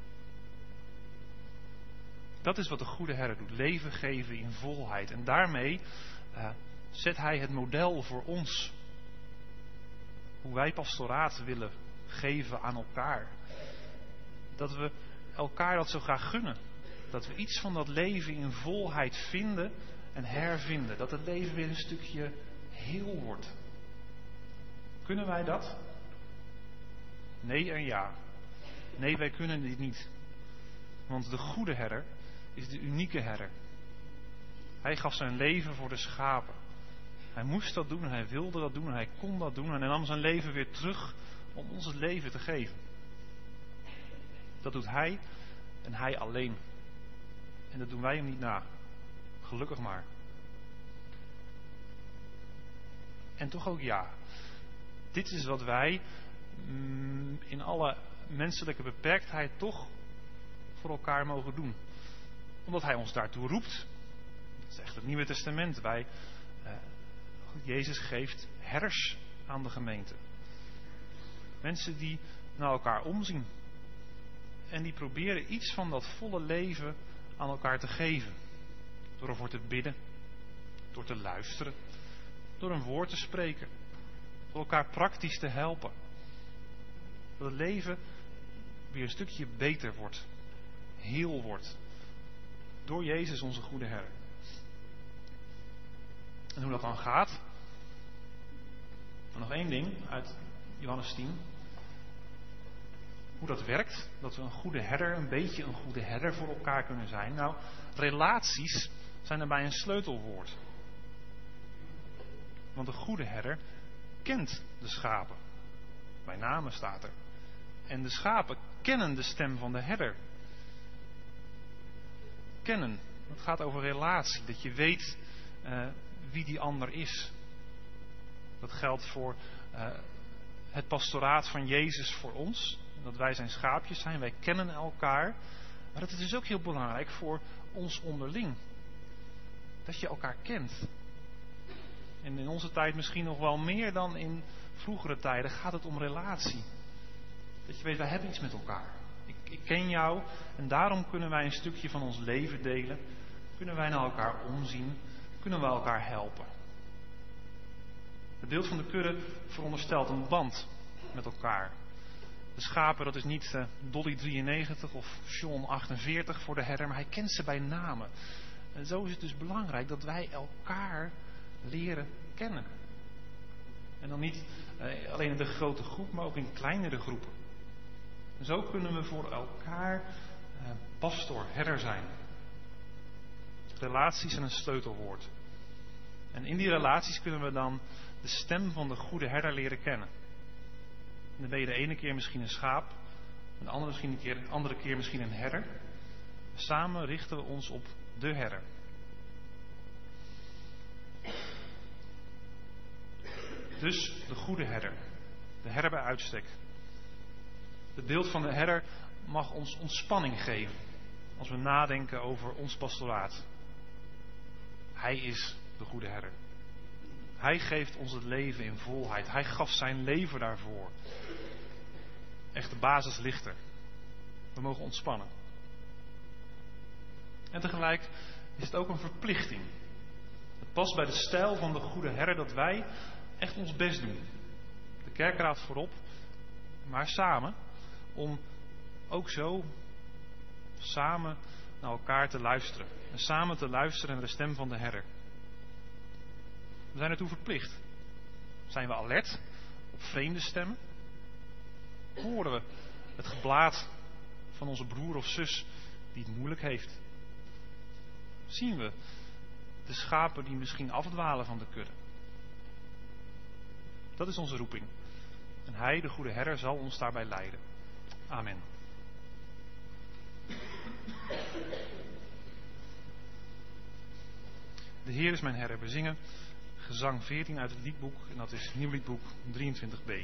Dat is wat de goede herder doet. Leven geven in volheid. En daarmee uh, zet Hij het model voor ons. Hoe wij pastoraat willen geven aan elkaar. Dat we elkaar dat zo graag gunnen. Dat we iets van dat leven in volheid vinden en hervinden. Dat het leven weer een stukje heel wordt. Kunnen wij dat? Nee en ja. Nee, wij kunnen dit niet. Want de goede herder is de unieke herder. Hij gaf zijn leven voor de schapen. Hij moest dat doen en hij wilde dat doen en hij kon dat doen. En hij nam zijn leven weer terug om ons het leven te geven. Dat doet hij en hij alleen. En dat doen wij hem niet na. Gelukkig maar. En toch ook ja. Dit is wat wij mm, in alle menselijke beperktheid toch voor elkaar mogen doen. Omdat hij ons daartoe roept. Dat zegt het Nieuwe Testament. Wij, uh, Jezus geeft herders aan de gemeente. Mensen die naar elkaar omzien. En die proberen iets van dat volle leven aan elkaar te geven. Door ervoor te bidden. Door te luisteren. Door een woord te spreken. Door elkaar praktisch te helpen. Dat het leven weer een stukje beter wordt. Heel wordt. Door Jezus onze goede herder. En hoe dat dan gaat. En nog één ding uit Johannes tien. Hoe dat werkt. Dat we een goede herder, een beetje een goede herder voor elkaar kunnen zijn. Nou, relaties zijn daarbij een sleutelwoord. Want een goede herder kent de schapen. Bij name staat er. En de schapen kennen de stem van de herder. Kennen. Het gaat over relatie. Dat je weet uh, wie die ander is. Dat geldt voor uh, het pastoraat van Jezus voor ons. Dat wij zijn schaapjes zijn. Wij kennen elkaar. Maar dat is dus ook heel belangrijk voor ons onderling. Dat je elkaar kent. En in onze tijd misschien nog wel meer dan in vroegere tijden gaat het om relatie. Dat je weet, wij hebben iets met elkaar. Ik, ik ken jou en daarom kunnen wij een stukje van ons leven delen. Kunnen wij naar elkaar omzien. Kunnen we elkaar helpen. Het beeld van de kudde veronderstelt een band met elkaar. De schapen, dat is niet uh, Dolly drieënnegentig of Sean achtenveertig voor de herder, maar hij kent ze bij namen. En zo is het dus belangrijk dat wij elkaar leren kennen. En dan niet uh, alleen in de grote groep, maar ook in kleinere groepen. En zo kunnen we voor elkaar uh, pastor, herder zijn. Relaties zijn een sleutelwoord. En in die relaties kunnen we dan de stem van de goede herder leren kennen. En dan ben je de ene keer misschien een schaap, de andere, misschien een keer, andere keer misschien een herder. Samen richten we ons op de herder. Dus de goede herder. De herder bij uitstek. Het beeld van de herder mag ons ontspanning geven als we nadenken over ons pastoraat. Hij is de goede herder. Hij geeft ons het leven in volheid. Hij gaf zijn leven daarvoor. Echt, de basis ligt er. We mogen ontspannen. En tegelijk is het ook een verplichting. Het past bij de stijl van de goede herder dat wij echt ons best doen. De kerkraad voorop, maar samen, om ook zo samen naar elkaar te luisteren. En samen te luisteren naar de stem van de herder. We zijn ertoe verplicht. Zijn we alert op vreemde stemmen? Horen we het geblaat van onze broer of zus die het moeilijk heeft? Zien we de schapen die misschien afdwalen van de kudde? Dat is onze roeping. En Hij, de goede herder, zal ons daarbij leiden. Amen. De Heer is mijn herder. We zingen gezang veertien uit het liedboek. En dat is nieuw liedboek drieëntwintig b.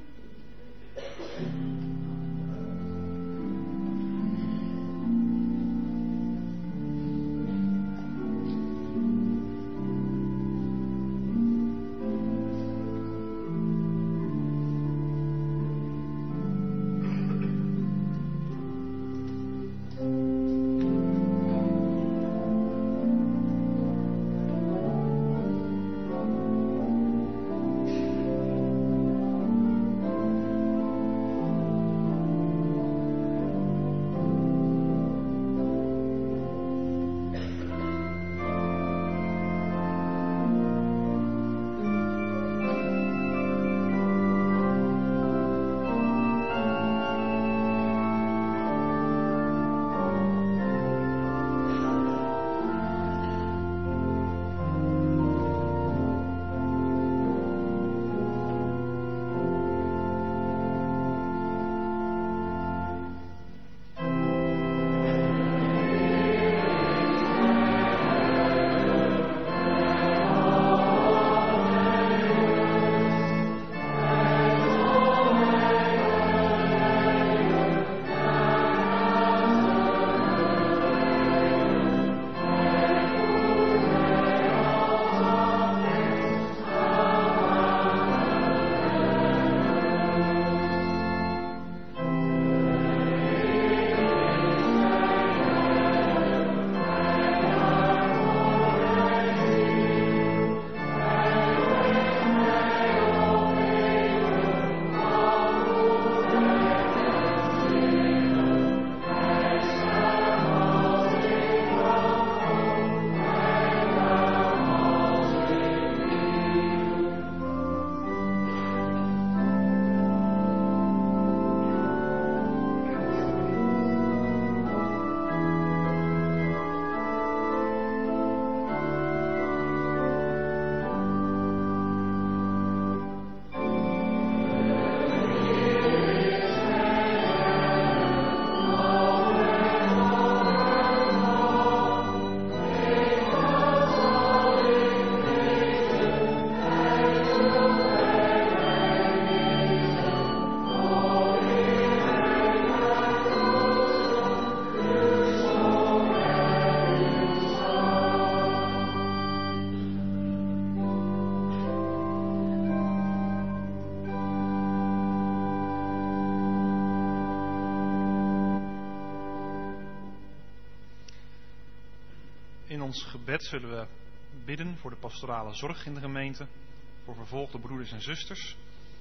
In ons gebed zullen we bidden voor de pastorale zorg in de gemeente, voor vervolgde broeders en zusters,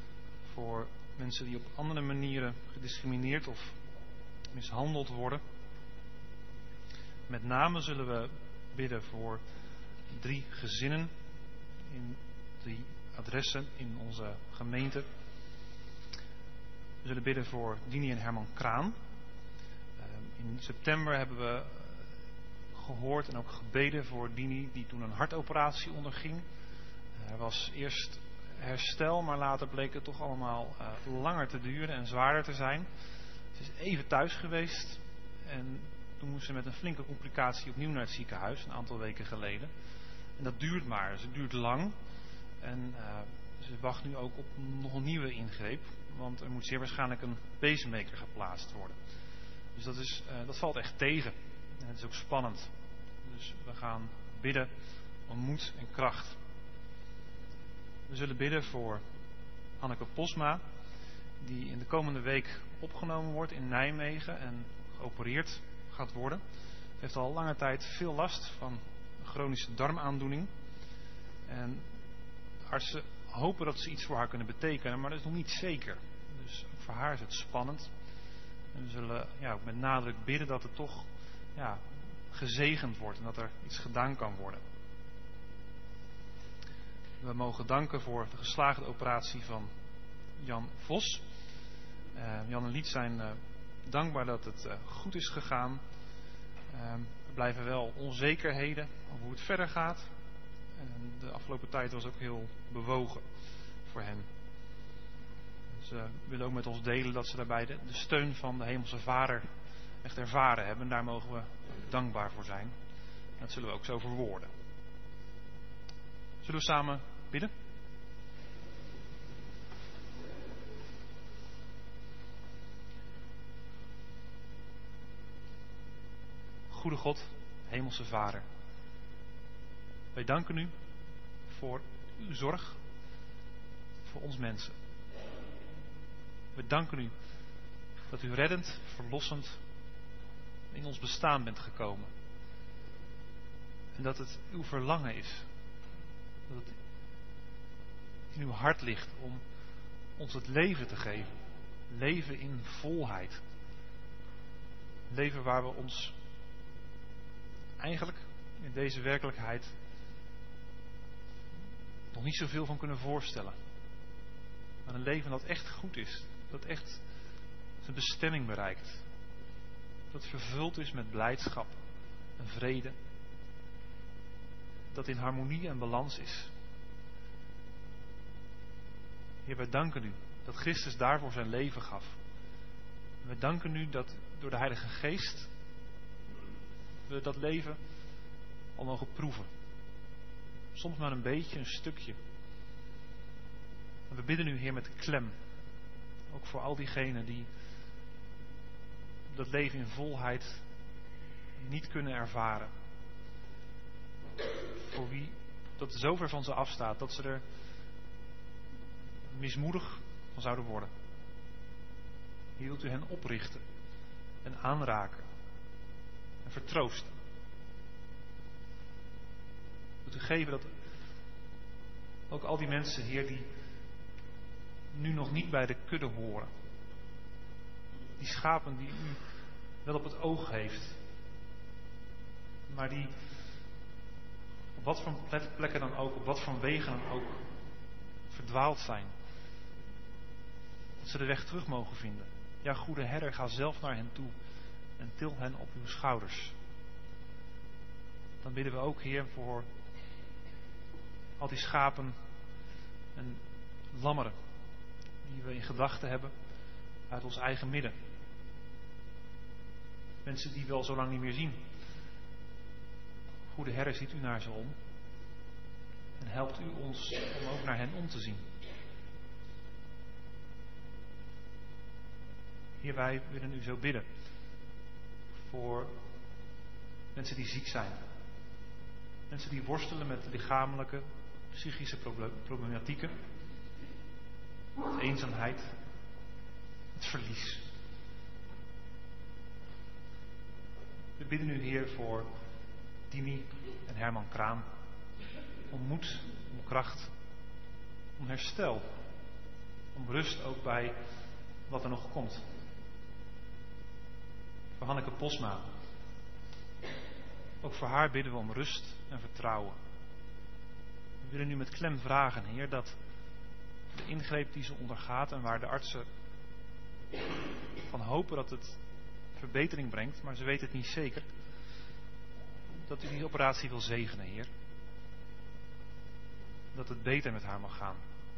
voor mensen die op andere manieren gediscrimineerd of mishandeld worden. Met name zullen we bidden voor drie gezinnen in drie adressen in onze gemeente. We zullen bidden voor Dini en Herman Kraan. In september hebben we gehoord en ook gebeden voor Dini, die toen een hartoperatie onderging. Er was eerst herstel, maar later bleek het toch allemaal uh, langer te duren en zwaarder te zijn. Ze is even thuis geweest en toen moest ze met een flinke complicatie opnieuw naar het ziekenhuis, een aantal weken geleden. En dat duurt maar, ze duurt lang. En uh, ze wacht nu ook op nog een nieuwe ingreep, want er moet zeer waarschijnlijk een pacemaker geplaatst worden. Dus dat, is, uh, dat valt echt tegen. En het is ook spannend. Dus we gaan bidden om moed en kracht. We zullen bidden voor Hanneke Posma, die in de komende week opgenomen wordt in Nijmegen en geopereerd gaat worden. Ze heeft al lange tijd veel last van een chronische darmaandoening. En de artsen hopen dat ze iets voor haar kunnen betekenen, maar dat is nog niet zeker. Dus ook voor haar is het spannend. En we zullen ja, ook met nadruk bidden dat het toch ja, gezegend wordt en dat er iets gedaan kan worden. We mogen danken voor de geslaagde operatie van Jan Vos. Uh, Jan en Liet zijn uh, dankbaar dat het uh, goed is gegaan. Uh, er blijven wel onzekerheden over hoe het verder gaat. En de afgelopen tijd was ook heel bewogen voor hen. Ze willen ook met ons delen dat ze daarbij de, de steun van de Hemelse Vader echt ervaren hebben. En daar mogen we dankbaar voor zijn. En dat zullen we ook zo verwoorden. Zullen we samen bidden? Goede God, Hemelse Vader. Wij danken u voor uw zorg voor ons mensen. We danken u dat u reddend, verlossend in ons bestaan bent gekomen. En dat het uw verlangen is. Dat het in uw hart ligt om ons het leven te geven. Leven in volheid. Leven waar we ons eigenlijk in deze werkelijkheid nog niet zoveel van kunnen voorstellen. Maar een leven dat echt goed is. Dat echt zijn bestemming bereikt. Dat vervuld is met blijdschap en vrede. Dat in harmonie en balans is. Heer, wij danken u dat Christus daarvoor zijn leven gaf. En wij danken u dat door de Heilige Geest we dat leven al mogen proeven. Soms maar een beetje, een stukje. En we bidden u, Heer, met klem. Ook voor al diegenen die dat leven in volheid niet kunnen ervaren. Voor wie dat zo ver van ze afstaat dat ze er mismoedig van zouden worden. Hier wilt u hen oprichten en aanraken en vertroosten. Wilt u geven dat ook al die mensen, Heer, die nu nog niet bij de kudde horen. Die schapen die u wel op het oog heeft. Maar die op wat voor plekken dan ook, op wat voor wegen dan ook verdwaald zijn. Dat ze de weg terug mogen vinden. Ja, goede herder, ga zelf naar hen toe en til hen op uw schouders. Dan bidden we ook, Heer, voor al die schapen en lammeren die we in gedachten hebben uit ons eigen midden. Mensen die we al zo lang niet meer zien. Goede herder, ziet u naar ze om en helpt u ons om ook naar hen om te zien. Heer, wij willen u zo bidden voor mensen die ziek zijn. Mensen die worstelen met lichamelijke, psychische problematieken. Met eenzaamheid. Met verlies. We bidden u, Heer, voor Dini en Herman Kraan. Om moed, om kracht, om herstel. Om rust ook bij wat er nog komt. Voor Hanneke Posma. Ook voor haar bidden we om rust en vertrouwen. We willen nu met klem vragen, Heer, dat de ingreep die ze ondergaat en waar de artsen van hopen dat het verbetering brengt, maar ze weten het niet zeker, dat u die operatie wil zegenen, Heer. Dat het beter met haar mag gaan.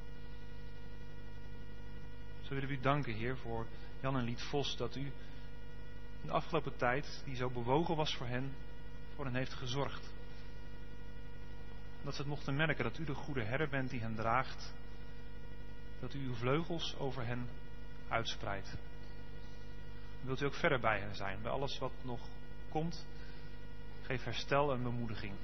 Zo willen we u danken, Heer, voor Jan en Liet Vos, dat u in de afgelopen tijd, die zo bewogen was voor hen, voor hen heeft gezorgd. Dat ze het mochten merken dat u de goede herder bent die hen draagt. Dat u uw vleugels over hen uitspreidt. Wilt u ook verder bij hen zijn, bij alles wat nog komt? Geef herstel en bemoediging.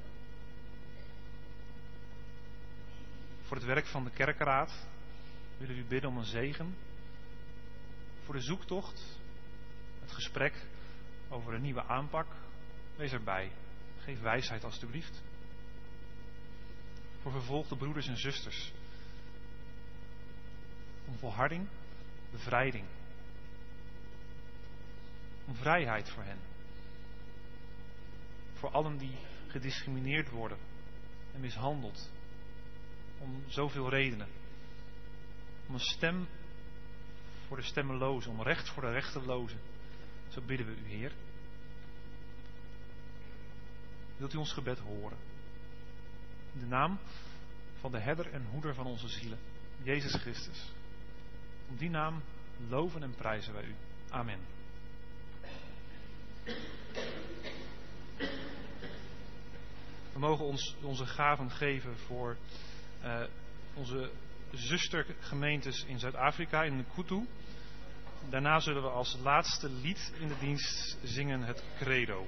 Voor het werk van de kerkenraad willen we u bidden om een zegen. Voor de zoektocht, het gesprek over een nieuwe aanpak, wees erbij. Geef wijsheid alstublieft. Voor vervolgde broeders en zusters. Om volharding, bevrijding. Om vrijheid voor hen. Voor allen die gediscrimineerd worden en mishandeld. Om zoveel redenen. Om een stem voor de stemmelozen, om recht voor de rechtelozen. Zo bidden we u, Heer. Wilt u ons gebed horen? In de naam van de herder en hoeder van onze zielen, Jezus Christus. Om die naam loven en prijzen wij u. Amen. We mogen ons onze gaven geven voor uh, onze zustergemeentes in Zuid-Afrika, in Kutu. Daarna zullen we als laatste lied in de dienst zingen het Credo.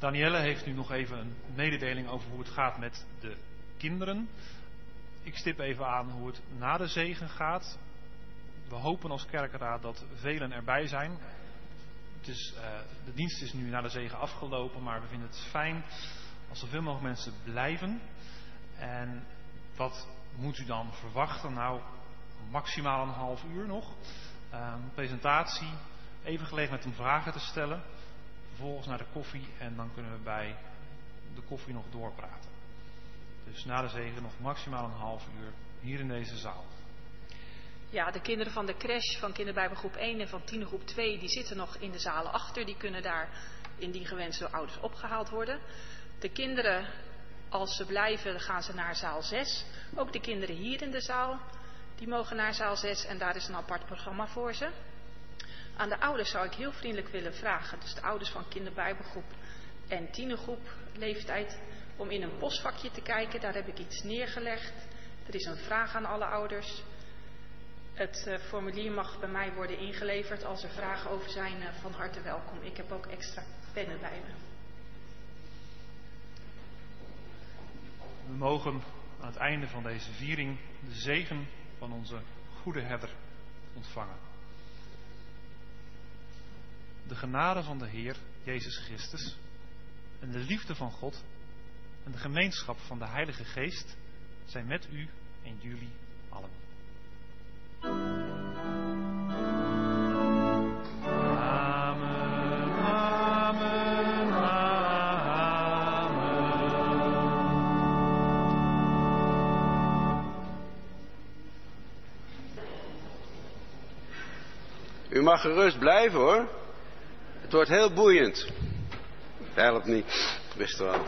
Danielle heeft nu nog even een mededeling over hoe het gaat met de kinderen. Ik stip even aan hoe het na de zegen gaat. We hopen als kerkenraad dat velen erbij zijn. Het is, uh, de dienst is nu na de zegen afgelopen, maar we vinden het fijn als zoveel mogelijk mensen blijven. En wat moet u dan verwachten? Nou, maximaal een half uur nog. Uh, presentatie, even gelegenheid om vragen te stellen. Vervolgens naar de koffie en dan kunnen we bij de koffie nog doorpraten. Dus na de zegen nog maximaal een half uur hier in deze zaal. Ja, de kinderen van de crash van kinderbijbelgroep één en van tienergroep twee, die zitten nog in de zalen achter. Die kunnen daar indien gewenst door ouders opgehaald worden. De kinderen, als ze blijven, gaan ze naar zaal zes. Ook de kinderen hier in de zaal, die mogen naar zaal zes en daar is een apart programma voor ze. Aan de ouders zou ik heel vriendelijk willen vragen, dus de ouders van kinderbijbelgroep en tienergroep leeftijd, om in een postvakje te kijken. Daar heb ik iets neergelegd. Er is een vraag aan alle ouders. Het uh, formulier mag bij mij worden ingeleverd. Als er vragen over zijn, uh, van harte welkom. Ik heb ook extra pennen bij me. We mogen aan het einde van deze viering de zegen van onze goede herder ontvangen. De genade van de Heer Jezus Christus en de liefde van God en de gemeenschap van de Heilige Geest zijn met u en jullie allen. Amen, amen, amen. U mag gerust blijven hoor. Het wordt heel boeiend. Helpt niet, wist wel.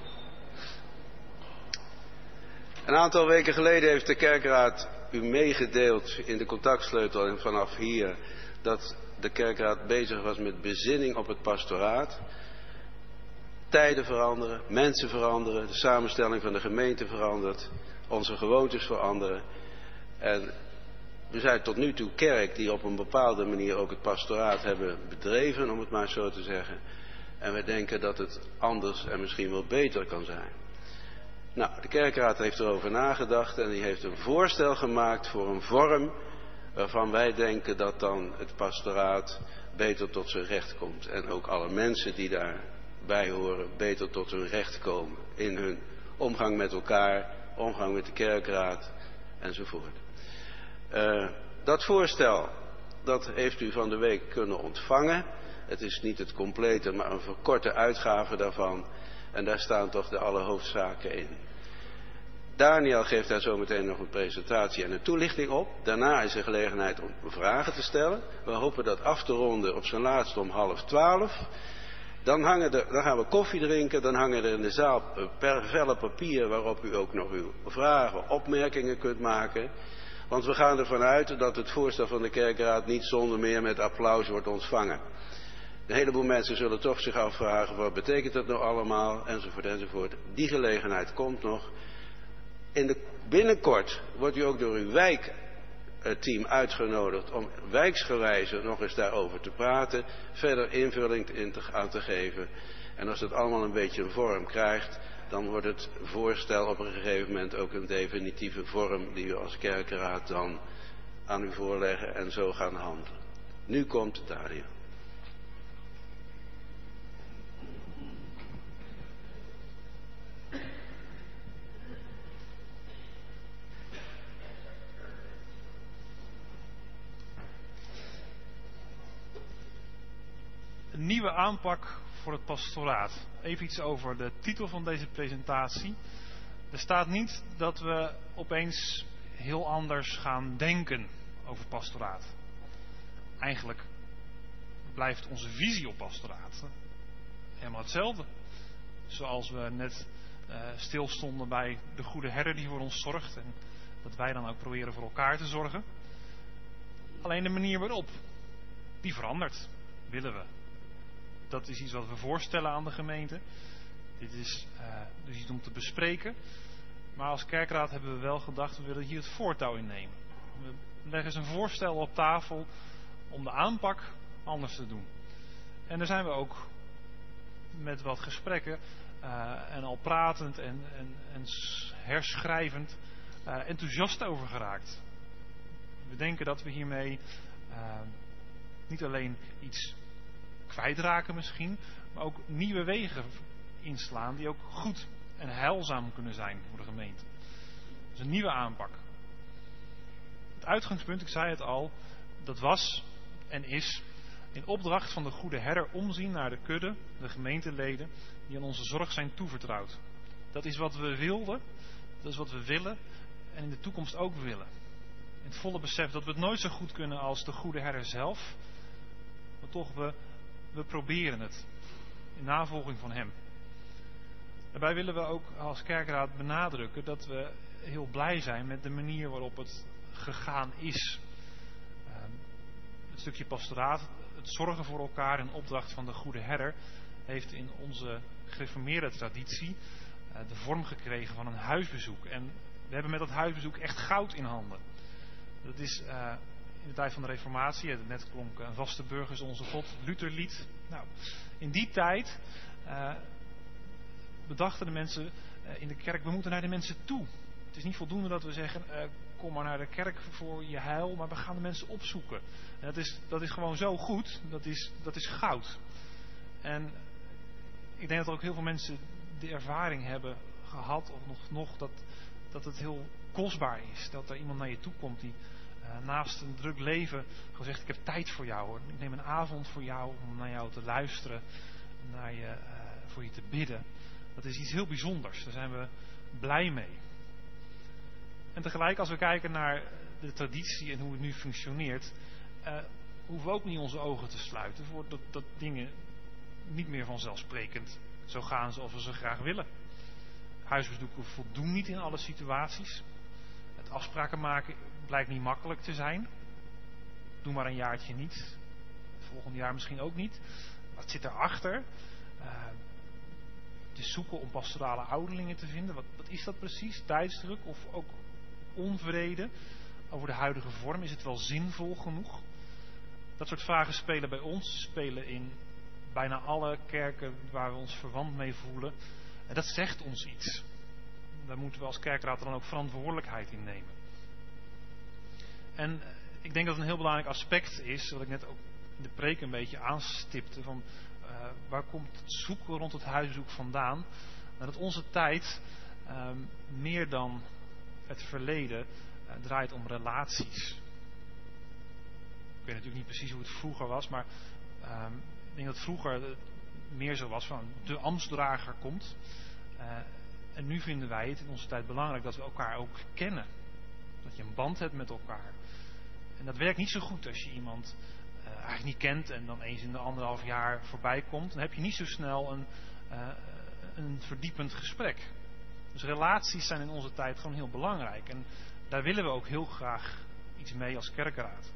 Een aantal weken geleden heeft de kerkraad u meegedeeld in de contactsleutel en vanaf hier dat de kerkraad bezig was met bezinning op het pastoraat. Tijden veranderen, mensen veranderen, de samenstelling van de gemeente verandert, onze gewoontes veranderen. En we zijn tot nu toe kerk die op een bepaalde manier ook het pastoraat hebben bedreven, om het maar zo te zeggen. En we denken dat het anders en misschien wel beter kan zijn. Nou, de kerkraad heeft erover nagedacht en die heeft een voorstel gemaakt voor een vorm waarvan wij denken dat dan het pastoraat beter tot zijn recht komt. En ook alle mensen die daarbij horen beter tot hun recht komen in hun omgang met elkaar, omgang met de kerkraad enzovoort. Uh, dat voorstel, dat heeft u van de week kunnen ontvangen. Het is niet het complete, maar een verkorte uitgave daarvan. En daar staan toch de alle hoofdzaken in. Daniel geeft daar zo meteen nog een presentatie en een toelichting op. Daarna is er gelegenheid om vragen te stellen. We hopen dat af te ronden op zijn laatst om half twaalf. Dan, hangen er, dan gaan we koffie drinken. Dan hangen er in de zaal per vellen papier waarop u ook nog uw vragen, opmerkingen kunt maken. Want we gaan ervan uit dat het voorstel van de kerkraad niet zonder meer met applaus wordt ontvangen. Een heleboel mensen zullen toch zich afvragen, wat betekent dat nou allemaal, enzovoort, enzovoort. Die gelegenheid komt nog. In de, binnenkort wordt u ook door uw wijkteam uitgenodigd om wijksgewijze nog eens daarover te praten, verder invulling in te, aan te geven. En als het allemaal een beetje een vorm krijgt, dan wordt het voorstel op een gegeven moment ook een definitieve vorm die u als kerkenraad dan aan u voorleggen en zo gaan handelen. Nu komt Daniel. Een nieuwe aanpak voor het pastoraat. Even iets over de titel van deze presentatie. Er staat niet dat we opeens heel anders gaan denken over pastoraat. Eigenlijk blijft onze visie op pastoraat helemaal hetzelfde. Zoals we net uh, stilstonden bij de goede herder die voor ons zorgt. En dat wij dan ook proberen voor elkaar te zorgen. Alleen de manier waarop, die verandert, willen we. Dat is iets wat we voorstellen aan de gemeente. Dit is uh, dus iets om te bespreken. Maar als kerkraad hebben we wel gedacht, we willen hier het voortouw in nemen. We leggen eens een voorstel op tafel om de aanpak anders te doen. En daar zijn we ook met wat gesprekken uh, en al pratend en, en, en herschrijvend uh, enthousiast over geraakt. We denken dat we hiermee uh, niet alleen iets kwijtraken misschien, maar ook nieuwe wegen inslaan die ook goed en heilzaam kunnen zijn voor de gemeente. Dat is een nieuwe aanpak. Het uitgangspunt, ik zei het al, dat was en is in opdracht van de goede herder omzien naar de kudde, de gemeenteleden, die aan onze zorg zijn toevertrouwd. Dat is wat we wilden, dat is wat we willen en in de toekomst ook willen. In het volle besef dat we het nooit zo goed kunnen als de goede herder zelf, maar toch we, we proberen het in navolging van hem. Daarbij willen we ook als kerkraad benadrukken dat we heel blij zijn met de manier waarop het gegaan is. Het stukje pastoraat, het zorgen voor elkaar in opdracht van de goede herder, heeft in onze gereformeerde traditie de vorm gekregen van een huisbezoek. En we hebben met dat huisbezoek echt goud in handen. Dat is uh, in de tijd van de reformatie, het net klonk een vaste burger is onze God, Lutherlied. Nou, in die tijd uh, bedachten de mensen uh, in de kerk, we moeten naar de mensen toe. Het is niet voldoende dat we zeggen, uh, kom maar naar de kerk voor je heil, maar we gaan de mensen opzoeken. En dat is, dat is gewoon zo goed, dat is, dat is goud. En ik denk dat er ook heel veel mensen de ervaring hebben gehad, of nog, nog dat, dat het heel kostbaar is. Dat er iemand naar je toe komt die uh, naast een druk leven gewoon zegt, ik heb tijd voor jou hoor. Ik neem een avond voor jou om naar jou te luisteren, naar je, uh, voor je te bidden. Dat is iets heel bijzonders, daar zijn we blij mee. En tegelijk, als we kijken naar de traditie en hoe het nu functioneert, uh, hoeven we ook niet onze ogen te sluiten voor dat, dat dingen niet meer vanzelfsprekend zo gaan zoals we ze graag willen. Huisbezoeken voldoen niet in alle situaties. Het afspraken maken blijkt niet makkelijk te zijn. Doe maar een jaartje niet. Het volgende jaar misschien ook niet. Wat zit erachter? Uh, het is zoeken om pastorale ouderlingen te vinden. Wat, wat is dat precies? Tijdsdruk of ook onvrede over de huidige vorm? Is het wel zinvol genoeg? Dat soort vragen spelen bij ons, spelen in bijna alle kerken waar we ons verwant mee voelen. En dat zegt ons iets. Daar moeten we als kerkraad dan ook verantwoordelijkheid in nemen. En ik denk dat het een heel belangrijk aspect is, wat ik net ook in de preek een beetje aanstipte, van uh, waar komt het zoeken rond het huisbezoek vandaan? Nou, dat onze tijd uh, meer dan het verleden uh, draait om relaties. Ik weet natuurlijk niet precies hoe het vroeger was, maar uh, ik denk dat het vroeger meer zo was van de ambtsdrager komt. Uh, en nu vinden wij het in onze tijd belangrijk dat we elkaar ook kennen. Dat je een band hebt met elkaar. En dat werkt niet zo goed als je iemand uh, eigenlijk niet kent en dan eens in de anderhalf jaar voorbij komt. Dan heb je niet zo snel een, uh, een verdiepend gesprek. Dus relaties zijn in onze tijd gewoon heel belangrijk. En daar willen we ook heel graag iets mee als kerkraad.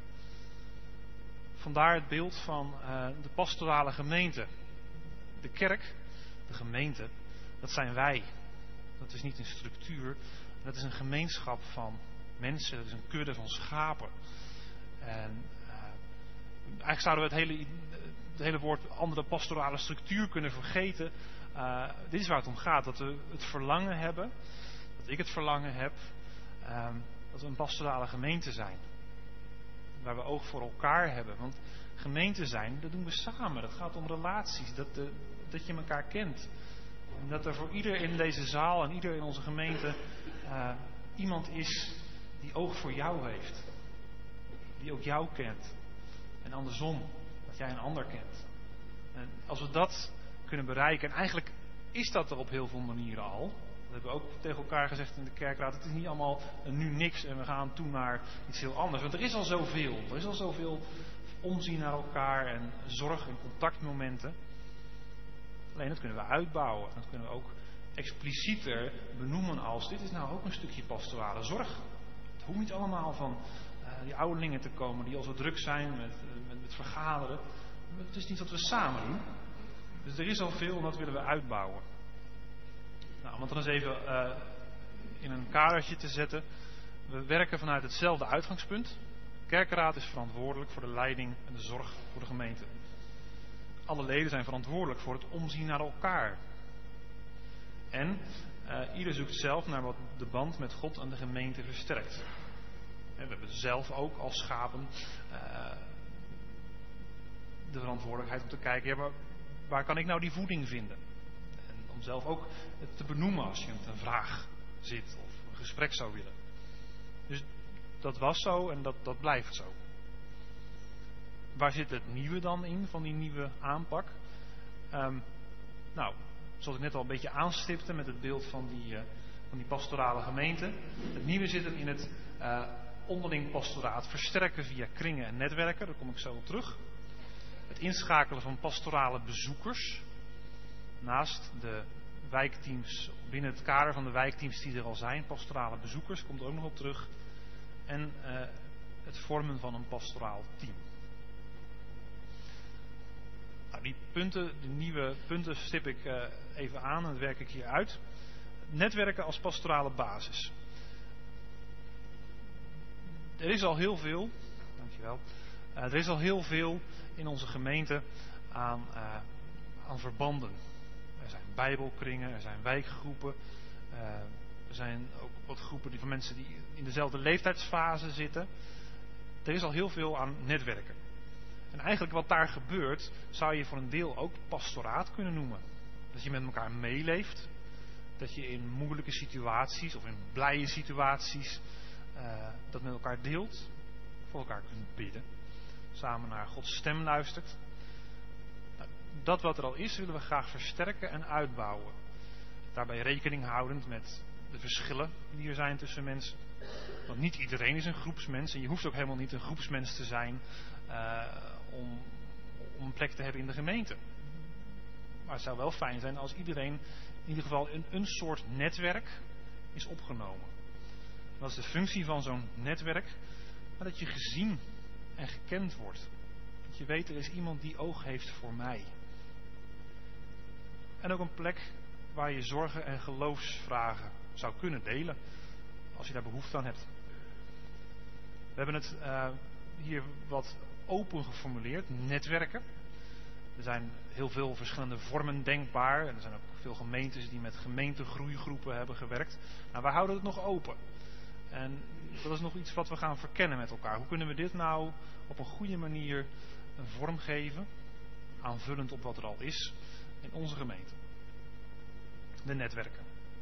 Vandaar het beeld van uh, de pastorale gemeente. De kerk, de gemeente, dat zijn wij. Dat is niet een structuur. Dat is een gemeenschap van mensen. Dat is een kudde van schapen. En uh, eigenlijk zouden we het hele, het hele woord andere pastorale structuur kunnen vergeten. Uh, dit is waar het om gaat. Dat we het verlangen hebben. Dat ik het verlangen heb. Uh, dat we een pastorale gemeente zijn. Waar we oog voor elkaar hebben. Want gemeente zijn, dat doen we samen. Dat gaat om relaties. Dat, de, dat je elkaar kent. En dat er voor ieder in deze zaal en ieder in onze gemeente uh, iemand is die oog voor jou heeft. Die ook jou kent. En andersom, dat jij een ander kent. En als we dat kunnen bereiken, en eigenlijk is dat er op heel veel manieren al. Dat hebben we ook tegen elkaar gezegd in de kerkraad. Het is niet allemaal nu niks en we gaan toe naar iets heel anders. Want er is al zoveel. Er is al zoveel omzien naar elkaar en zorg en contactmomenten. Alleen dat kunnen we uitbouwen. Dat kunnen we ook explicieter benoemen als dit is nou ook een stukje pastorale zorg. Het hoeft niet allemaal van uh, die ouderlingen te komen die al zo druk zijn met, uh, met, met vergaderen. Het is niet wat we samen doen. Dus er is al veel en dat willen we uitbouwen. Nou, om het dan eens even uh, in een kadertje te zetten. We werken vanuit hetzelfde uitgangspunt. De kerkraad is verantwoordelijk voor de leiding en de zorg voor de gemeente. alle leden zijn verantwoordelijk voor het omzien naar elkaar. En uh, ieder zoekt zelf naar wat de band met God en de gemeente versterkt. En we hebben zelf ook als schapen uh, de verantwoordelijkheid om te kijken, ja, maar waar kan ik nou die voeding vinden? En om zelf ook het te benoemen als je met een vraag zit of een gesprek zou willen. Dus dat was zo en dat, dat blijft zo. Waar zit het nieuwe dan in van die nieuwe aanpak? Um, nou, zoals ik net al een beetje aanstipte met het beeld van die, uh, van die pastorale gemeente. Het nieuwe zit hem in het uh, onderling pastoraat versterken via kringen en netwerken. Daar kom ik zo op terug. Het inschakelen van pastorale bezoekers. Naast de wijkteams, binnen het kader van de wijkteams die er al zijn, pastorale bezoekers, komt er ook nog op terug. En uh, het vormen van een pastoraal team. Nou, die punten, de nieuwe punten stip ik uh, even aan en dat werk ik hier uit. Netwerken als pastorale basis. Er is al heel veel, dankjewel, uh, er is al heel veel in onze gemeente aan, uh, aan verbanden. Er zijn bijbelkringen, er zijn wijkgroepen, uh, er zijn ook wat groepen die van mensen die in dezelfde leeftijdsfase zitten. Er is al heel veel aan netwerken. En eigenlijk wat daar gebeurt, zou je voor een deel ook pastoraat kunnen noemen. Dat je met elkaar meeleeft. Dat je in moeilijke situaties of in blije situaties uh, dat met elkaar deelt. Voor elkaar kunt bidden. Samen naar Gods stem luistert. Nou, dat wat er al is, willen we graag versterken en uitbouwen. Daarbij rekening houdend met de verschillen die er zijn tussen mensen. Want niet iedereen is een groepsmens. En je hoeft ook helemaal niet een groepsmens te zijn uh, om, om een plek te hebben in de gemeente. Maar het zou wel fijn zijn als iedereen in ieder geval in een soort netwerk is opgenomen. Dat is de functie van zo'n netwerk. Maar dat je gezien en gekend wordt. Dat je weet, er is iemand die oog heeft voor mij. En ook een plek waar je zorgen en geloofsvragen zou kunnen delen. Als je daar behoefte aan hebt. We hebben het uh, hier wat open geformuleerd. Netwerken. Er zijn heel veel verschillende vormen denkbaar. En er zijn ook veel gemeentes die met gemeentegroeigroepen hebben gewerkt. Maar wij houden het nog open. En dat is nog iets wat we gaan verkennen met elkaar. Hoe kunnen we dit nou op een goede manier een vorm geven, aanvullend op wat er al is in onze gemeente. De netwerken.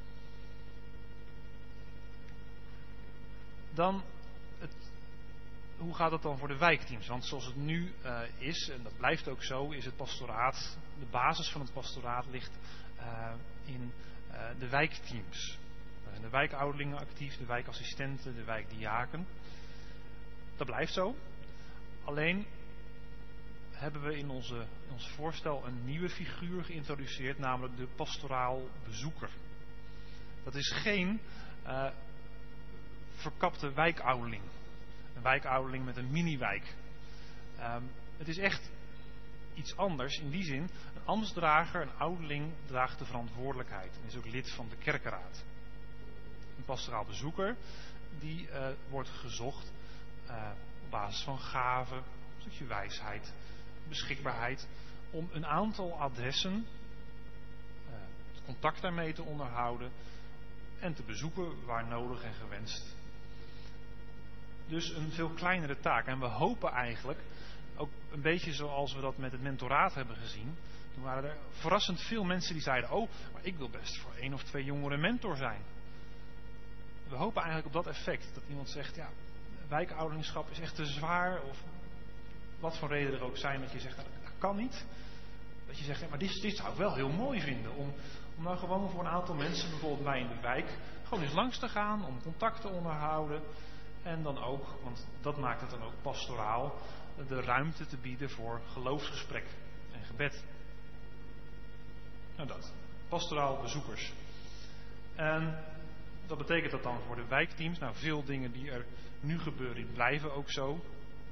Dan, het, hoe gaat het dan voor de wijkteams? Want zoals het nu uh, is, en dat blijft ook zo, is het pastoraat, de basis van het pastoraat ligt uh, in uh, de wijkteams. Daar zijn de wijkouderlingen actief, de wijkassistenten, de wijkdiaken. Dat blijft zo. Alleen hebben we in, onze, in ons voorstel een nieuwe figuur geïntroduceerd, namelijk de pastoraal bezoeker. Dat is geen uh, verkapte wijkouderling. Een wijkouderling met een mini-wijk. Um, het is echt iets anders in die zin. Een ambtsdrager, een ouderling, draagt de verantwoordelijkheid en is ook lid van de kerkenraad. Een pastoraal bezoeker, die uh, wordt gezocht uh, op basis van gaven, een stukje wijsheid, beschikbaarheid, om een aantal adressen, uh, het contact daarmee te onderhouden en te bezoeken waar nodig en gewenst. Dus een veel kleinere taak. En we hopen eigenlijk, ook een beetje zoals we dat met het mentoraat hebben gezien. Toen waren er verrassend veel mensen die zeiden, oh, maar ik wil best voor één of twee jongeren mentor zijn. We hopen eigenlijk op dat effect. Dat iemand zegt, ja, wijkouderlingschap is echt te zwaar. Of wat voor reden er ook zijn dat je zegt, nou, dat kan niet. Dat je zegt, ja, maar dit, dit zou ik wel heel mooi vinden. Om, om nou gewoon voor een aantal mensen, bijvoorbeeld bij in de wijk, gewoon eens langs te gaan. Om contact te onderhouden. En dan ook, want dat maakt het dan ook pastoraal, de ruimte te bieden voor geloofsgesprek en gebed. Nou dat, pastoraal bezoekers. En wat betekent dat dan voor de wijkteams? Nou, veel dingen die er nu gebeuren, die blijven ook zo.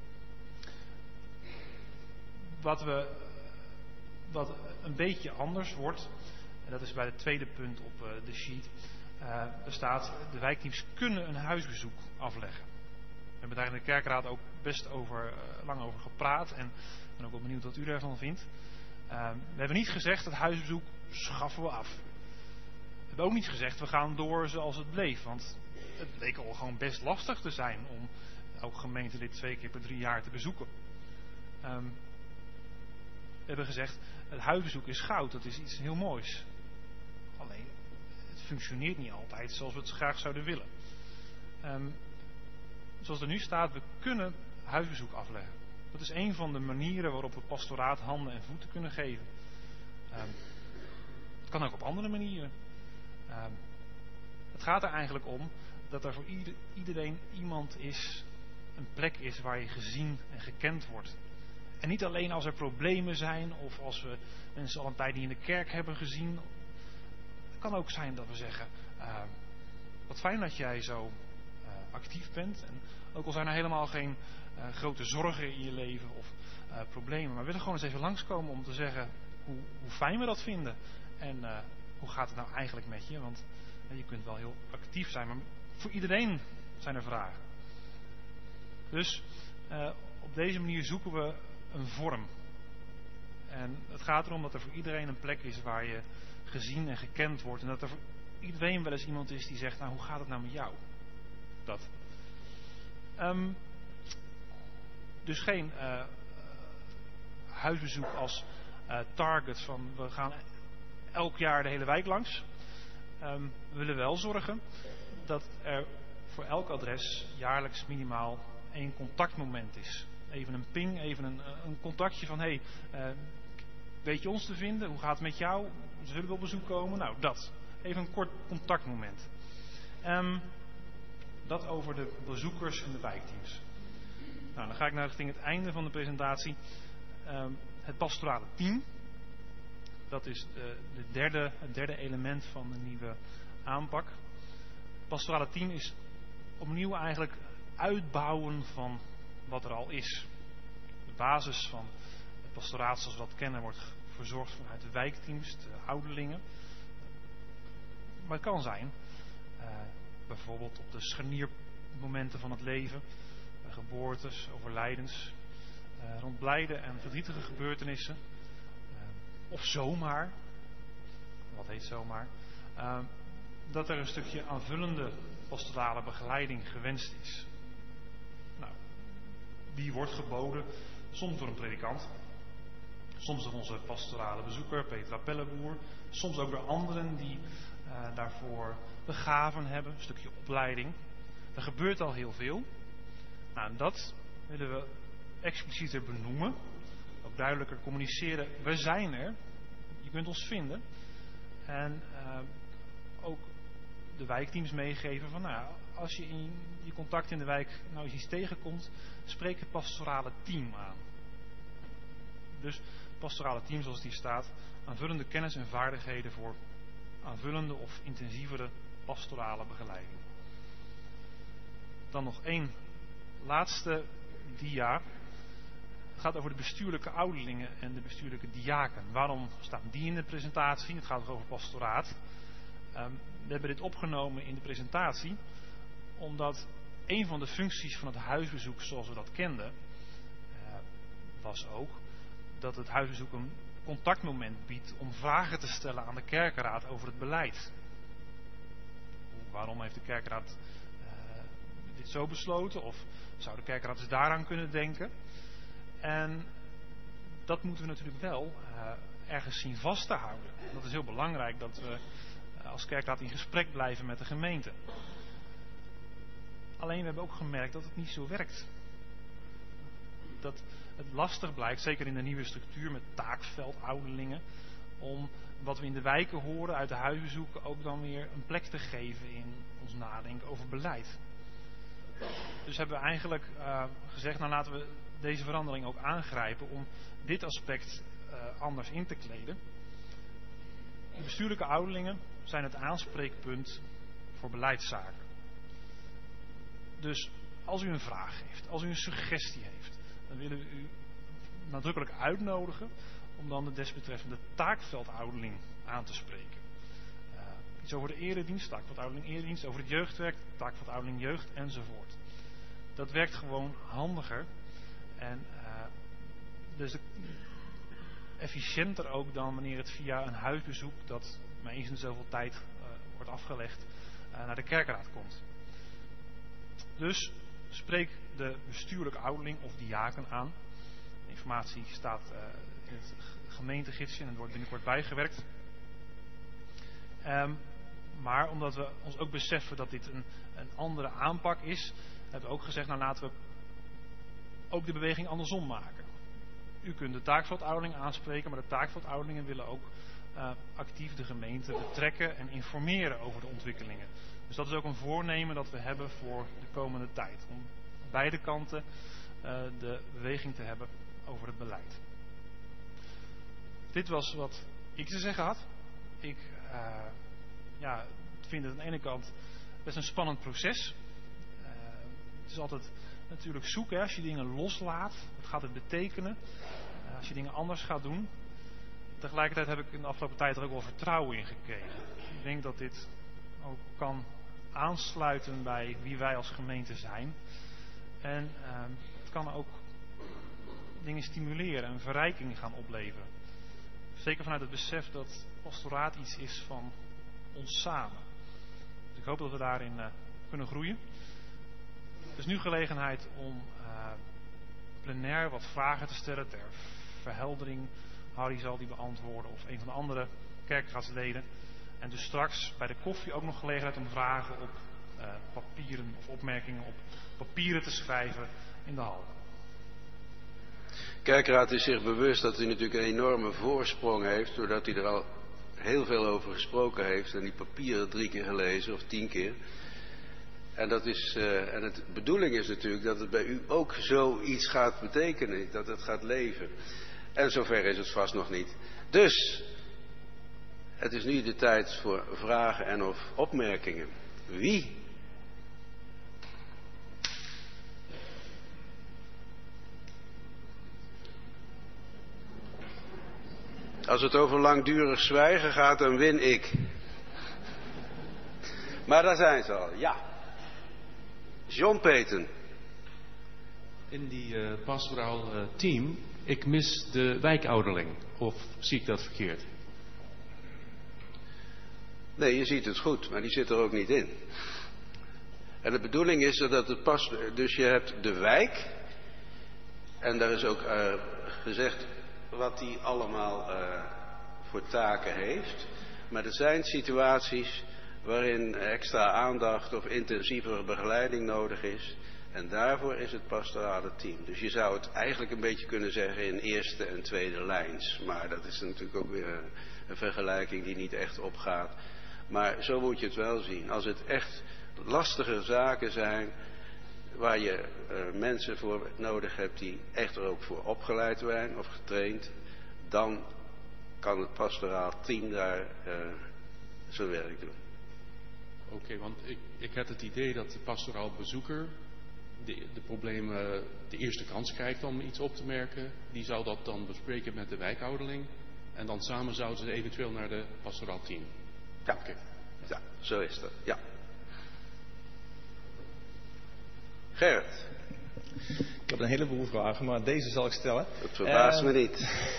Wat, we, wat een beetje anders wordt, en dat is bij het tweede punt op uh, de sheet. Uh, er staat, de wijkteams kunnen een huisbezoek afleggen. We hebben daar in de kerkraad ook best over, uh, lang over gepraat en ik ben ook wel benieuwd wat u daarvan vindt. Uh, we hebben niet gezegd dat huisbezoek schaffen we af. We hebben ook niet gezegd we gaan door zoals het bleef. Want het bleek al gewoon best lastig te zijn om elk gemeentelid twee keer per drie jaar te bezoeken. Um, we hebben gezegd, het huisbezoek is goud, dat is iets heel moois. Alleen, het functioneert niet altijd zoals we het graag zouden willen. Um, zoals er nu staat, we kunnen huisbezoek afleggen. Dat is een van de manieren waarop we pastoraat handen en voeten kunnen geven. Um, het kan ook op andere manieren. Um, het gaat er eigenlijk om dat er voor ieder, iedereen iemand is, een plek is waar je gezien en gekend wordt. En niet alleen als er problemen zijn of als we mensen al een tijd niet in de kerk hebben gezien. Het kan ook zijn dat we zeggen, uh, wat fijn dat jij zo uh, actief bent. En ook al zijn er helemaal geen uh, grote zorgen in je leven of uh, problemen. Maar we willen gewoon eens even langskomen om te zeggen hoe, hoe fijn we dat vinden. En uh, hoe gaat het nou eigenlijk met je? Want uh, je kunt wel heel actief zijn, maar voor iedereen zijn er vragen. Dus uh, op deze manier zoeken we een vorm. En het gaat erom dat er voor iedereen een plek is waar je gezien en gekend wordt. En dat er voor iedereen wel eens iemand is die zegt, nou hoe gaat het nou met jou? Dat. Um, dus geen uh, huisbezoek als uh, target van we gaan elk jaar de hele wijk langs. Um, we willen wel zorgen dat er voor elk adres jaarlijks minimaal één contactmoment is. Even een ping, even een, een contactje van hé, hey, uh, weet je ons te vinden? Hoe gaat het met jou? Zullen we op bezoek komen? Nou, dat. Even een kort contactmoment. Um, dat over de bezoekers en de wijkteams. Nou, dan ga ik naar richting het einde van de presentatie. Um, het pastorale team. Dat is de, de derde, het derde element van de nieuwe aanpak. Het pastorale team is opnieuw eigenlijk uitbouwen van wat er al is. De basis van het pastoraat zoals we dat kennen wordt verzorgd vanuit de wijkteams, de ouderlingen. Maar het kan zijn, uh, bijvoorbeeld op de scharniermomenten van het leven, bij geboortes, overlijdens, uh, rond blijde en verdrietige gebeurtenissen. Uh, of zomaar, wat heet zomaar, uh, dat er een stukje aanvullende pastorale begeleiding gewenst is. Nou, die wordt geboden, soms door een predikant, soms door onze pastorale bezoeker, Petra Pelleboer, soms ook door anderen die uh, daarvoor de gaven hebben, een stukje opleiding. Er gebeurt al heel veel. Nou, en dat willen we explicieter benoemen, ook duidelijker communiceren. We zijn er, je kunt ons vinden. En uh, ook de wijkteams meegeven van, nou, als je in je contact in de wijk nou eens iets tegenkomt, spreek het pastorale team aan. Dus het pastorale team zoals die staat, aanvullende kennis en vaardigheden voor aanvullende of intensievere pastorale begeleiding. Dan nog één laatste dia. Het gaat over de bestuurlijke ouderlingen en de bestuurlijke diaken. Waarom staan die in de presentatie? Het gaat over pastoraat. Um, we hebben dit opgenomen in de presentatie omdat een van de functies van het huisbezoek zoals we dat kenden uh, was ook dat het huisbezoek een contactmoment biedt om vragen te stellen aan de kerkenraad over het beleid. Waarom heeft de kerkenraad uh, dit zo besloten? Of zou de kerkenraad eens daaraan kunnen denken? En dat moeten we natuurlijk wel uh, ergens zien vast te houden. Dat is heel belangrijk dat we uh, als kerkraad in gesprek blijven met de gemeente. Alleen we hebben ook gemerkt dat het niet zo werkt. Dat het lastig blijkt, zeker in de nieuwe structuur met taakveldouderlingen, om wat we in de wijken horen uit de huisbezoeken ook dan weer een plek te geven in ons nadenken over beleid. Dus hebben we eigenlijk uh, gezegd, nou laten we deze verandering ook aangrijpen om dit aspect uh, anders in te kleden. De bestuurlijke ouderlingen zijn het aanspreekpunt voor beleidszaken. Dus als u een vraag heeft, als u een suggestie heeft, dan willen we u nadrukkelijk uitnodigen om dan de desbetreffende taakveldouderling aan te spreken. Uh, iets over de eredienst, taakveldouderling eredienst, over het jeugdwerk, taakveldouderling jeugd enzovoort. Dat werkt gewoon handiger. En uh, dus de efficiënter ook dan wanneer het via een huisbezoek, dat maar eens in zoveel tijd uh, wordt afgelegd, uh, naar de kerkraad komt. Dus spreek de bestuurlijke ouderling of diaken aan. De informatie staat uh, in het gemeentegidsje en wordt binnenkort bijgewerkt. Um, maar omdat we ons ook beseffen dat dit een, een andere aanpak is, hebben we ook gezegd, nou laten we ook de beweging andersom maken. U kunt de taakveldouderling aanspreken, maar de taakveldouderlingen willen ook uh, actief de gemeente betrekken en informeren over de ontwikkelingen. Dus dat is ook een voornemen dat we hebben voor de komende tijd. Om aan beide kanten uh, de beweging te hebben over het beleid. Dit was wat ik te zeggen had. Ik uh, ja, vind het aan de ene kant best een spannend proces. Uh, het is altijd natuurlijk zoeken. Hè, als je dingen loslaat, wat gaat het betekenen? Uh, als je dingen anders gaat doen. Tegelijkertijd heb ik in de afgelopen tijd er ook wel vertrouwen in gekregen. Ik denk dat dit ook kan aansluiten bij wie wij als gemeente zijn. En uh, het kan ook dingen stimuleren en verrijking gaan opleveren. Zeker vanuit het besef dat pastoraat iets is van ons samen. Dus ik hoop dat we daarin uh, kunnen groeien. Er is nu gelegenheid om uh, plenair wat vragen te stellen ter verheldering. Harry zal die beantwoorden of een van de andere kerkraadsleden. En dus straks bij de koffie ook nog gelegenheid om vragen op uh, papieren of opmerkingen op papieren te schrijven in de hal. Kerkraad is zich bewust dat hij natuurlijk een enorme voorsprong heeft, doordat hij er al heel veel over gesproken heeft en die papieren drie keer gelezen of tien keer. En dat is, uh, en de bedoeling is natuurlijk dat het bij u ook zoiets gaat betekenen, dat het gaat leven. En zover is het vast nog niet. Dus, het is nu de tijd voor vragen en of opmerkingen. Wie? Als het over langdurig zwijgen gaat, dan win ik. Maar daar zijn ze al, ja. John Peten. In die uh, pastoraal uh, team, ik mis de wijkouderling. Of zie ik dat verkeerd? Nee, je ziet het goed, maar die zit er ook niet in. En de bedoeling is dat het past. Dus je hebt de wijk. En daar is ook uh, gezegd wat die allemaal uh, voor taken heeft. Maar er zijn situaties waarin extra aandacht of intensievere begeleiding nodig is. En daarvoor is het pastorale team. Dus je zou het eigenlijk een beetje kunnen zeggen in eerste en tweede lijns. Maar dat is natuurlijk ook weer een, een vergelijking die niet echt opgaat. Maar zo moet je het wel zien. Als het echt lastige zaken zijn waar je uh, mensen voor nodig hebt die echt er ook voor opgeleid zijn of getraind, dan kan het pastoraal team daar uh, zijn werk doen. Oké, okay, want ik, ik had het idee dat de pastoraal bezoeker de, de problemen de eerste kans krijgt om iets op te merken. Die zou dat dan bespreken met de wijkouderling. En dan samen zouden ze eventueel naar de pastoraal team. Ja, okay. Ja, zo is dat. Ja. Gerrit. Ik heb een heleboel vragen, maar deze zal ik stellen. Dat verbaast uh, me niet.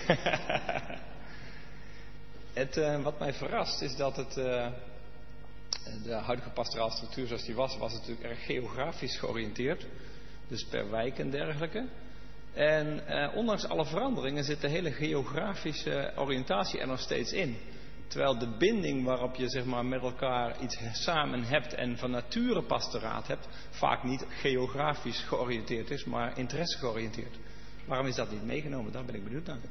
het, uh, wat mij verrast is dat het, uh, de huidige pastorale structuur zoals die was, was natuurlijk erg geografisch georiënteerd. Dus per wijk en dergelijke. En uh, ondanks alle veranderingen zit de hele geografische oriëntatie er nog steeds in. Terwijl de binding waarop je zeg maar, met elkaar iets samen hebt en van nature pastoraat hebt, vaak niet geografisch georiënteerd is, maar interesse georiënteerd. Waarom is dat niet meegenomen? Daar ben ik benieuwd naar.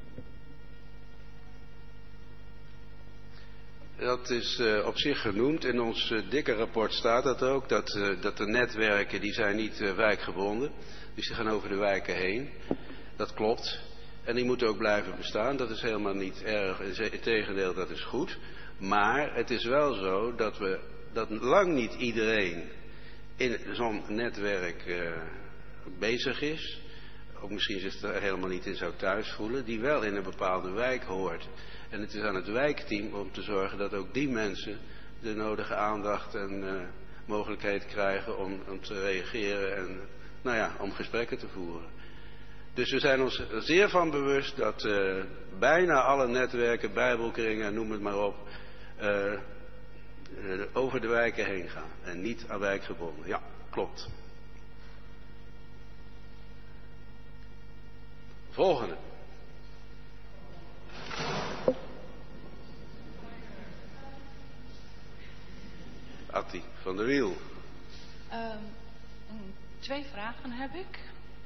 Dat is uh, op zich genoemd. In ons uh, dikke rapport staat dat ook. Dat, uh, dat de netwerken die zijn niet uh, wijkgebonden. Dus die gaan over de wijken heen. Dat klopt. En die moeten ook blijven bestaan. Dat is helemaal niet erg. Integendeel, dat is goed. Maar het is wel zo dat we dat lang niet iedereen in zo'n netwerk uh, bezig is. Ook misschien zich er helemaal niet in zou thuis voelen. Die wel in een bepaalde wijk hoort. En het is aan het wijkteam om te zorgen dat ook die mensen de nodige aandacht en uh, mogelijkheid krijgen om, om te reageren en nou ja, om gesprekken te voeren. Dus we zijn ons er zeer van bewust dat uh, bijna alle netwerken, bijbelkringen, noem het maar op, uh, uh, over de wijken heen gaan en niet aan wijkgebonden. Ja, klopt. Volgende. Atti van der Wiel. Um, twee vragen heb ik.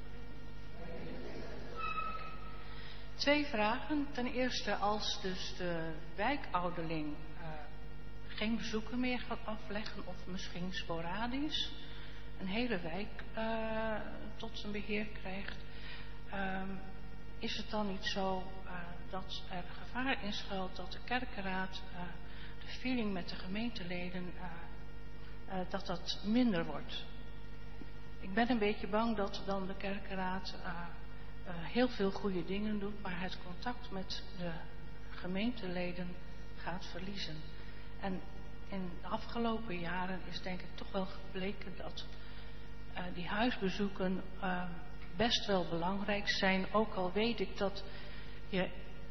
Twee vragen. Ten eerste, als dus de wijkouderling uh, geen bezoeken meer gaat afleggen of misschien sporadisch een hele wijk uh, tot zijn beheer krijgt, um, is het dan niet zo uh, dat er gevaar in schuilt dat de kerkenraad uh, de feeling met de gemeenteleden uh, uh, dat dat minder wordt? Ik ben een beetje bang dat dan de kerkenraad uh, uh, heel veel goede dingen doet, maar het contact met de gemeenteleden gaat verliezen. En in de afgelopen jaren is denk ik toch wel gebleken dat uh, die huisbezoeken uh, best wel belangrijk zijn. Ook al weet ik dat je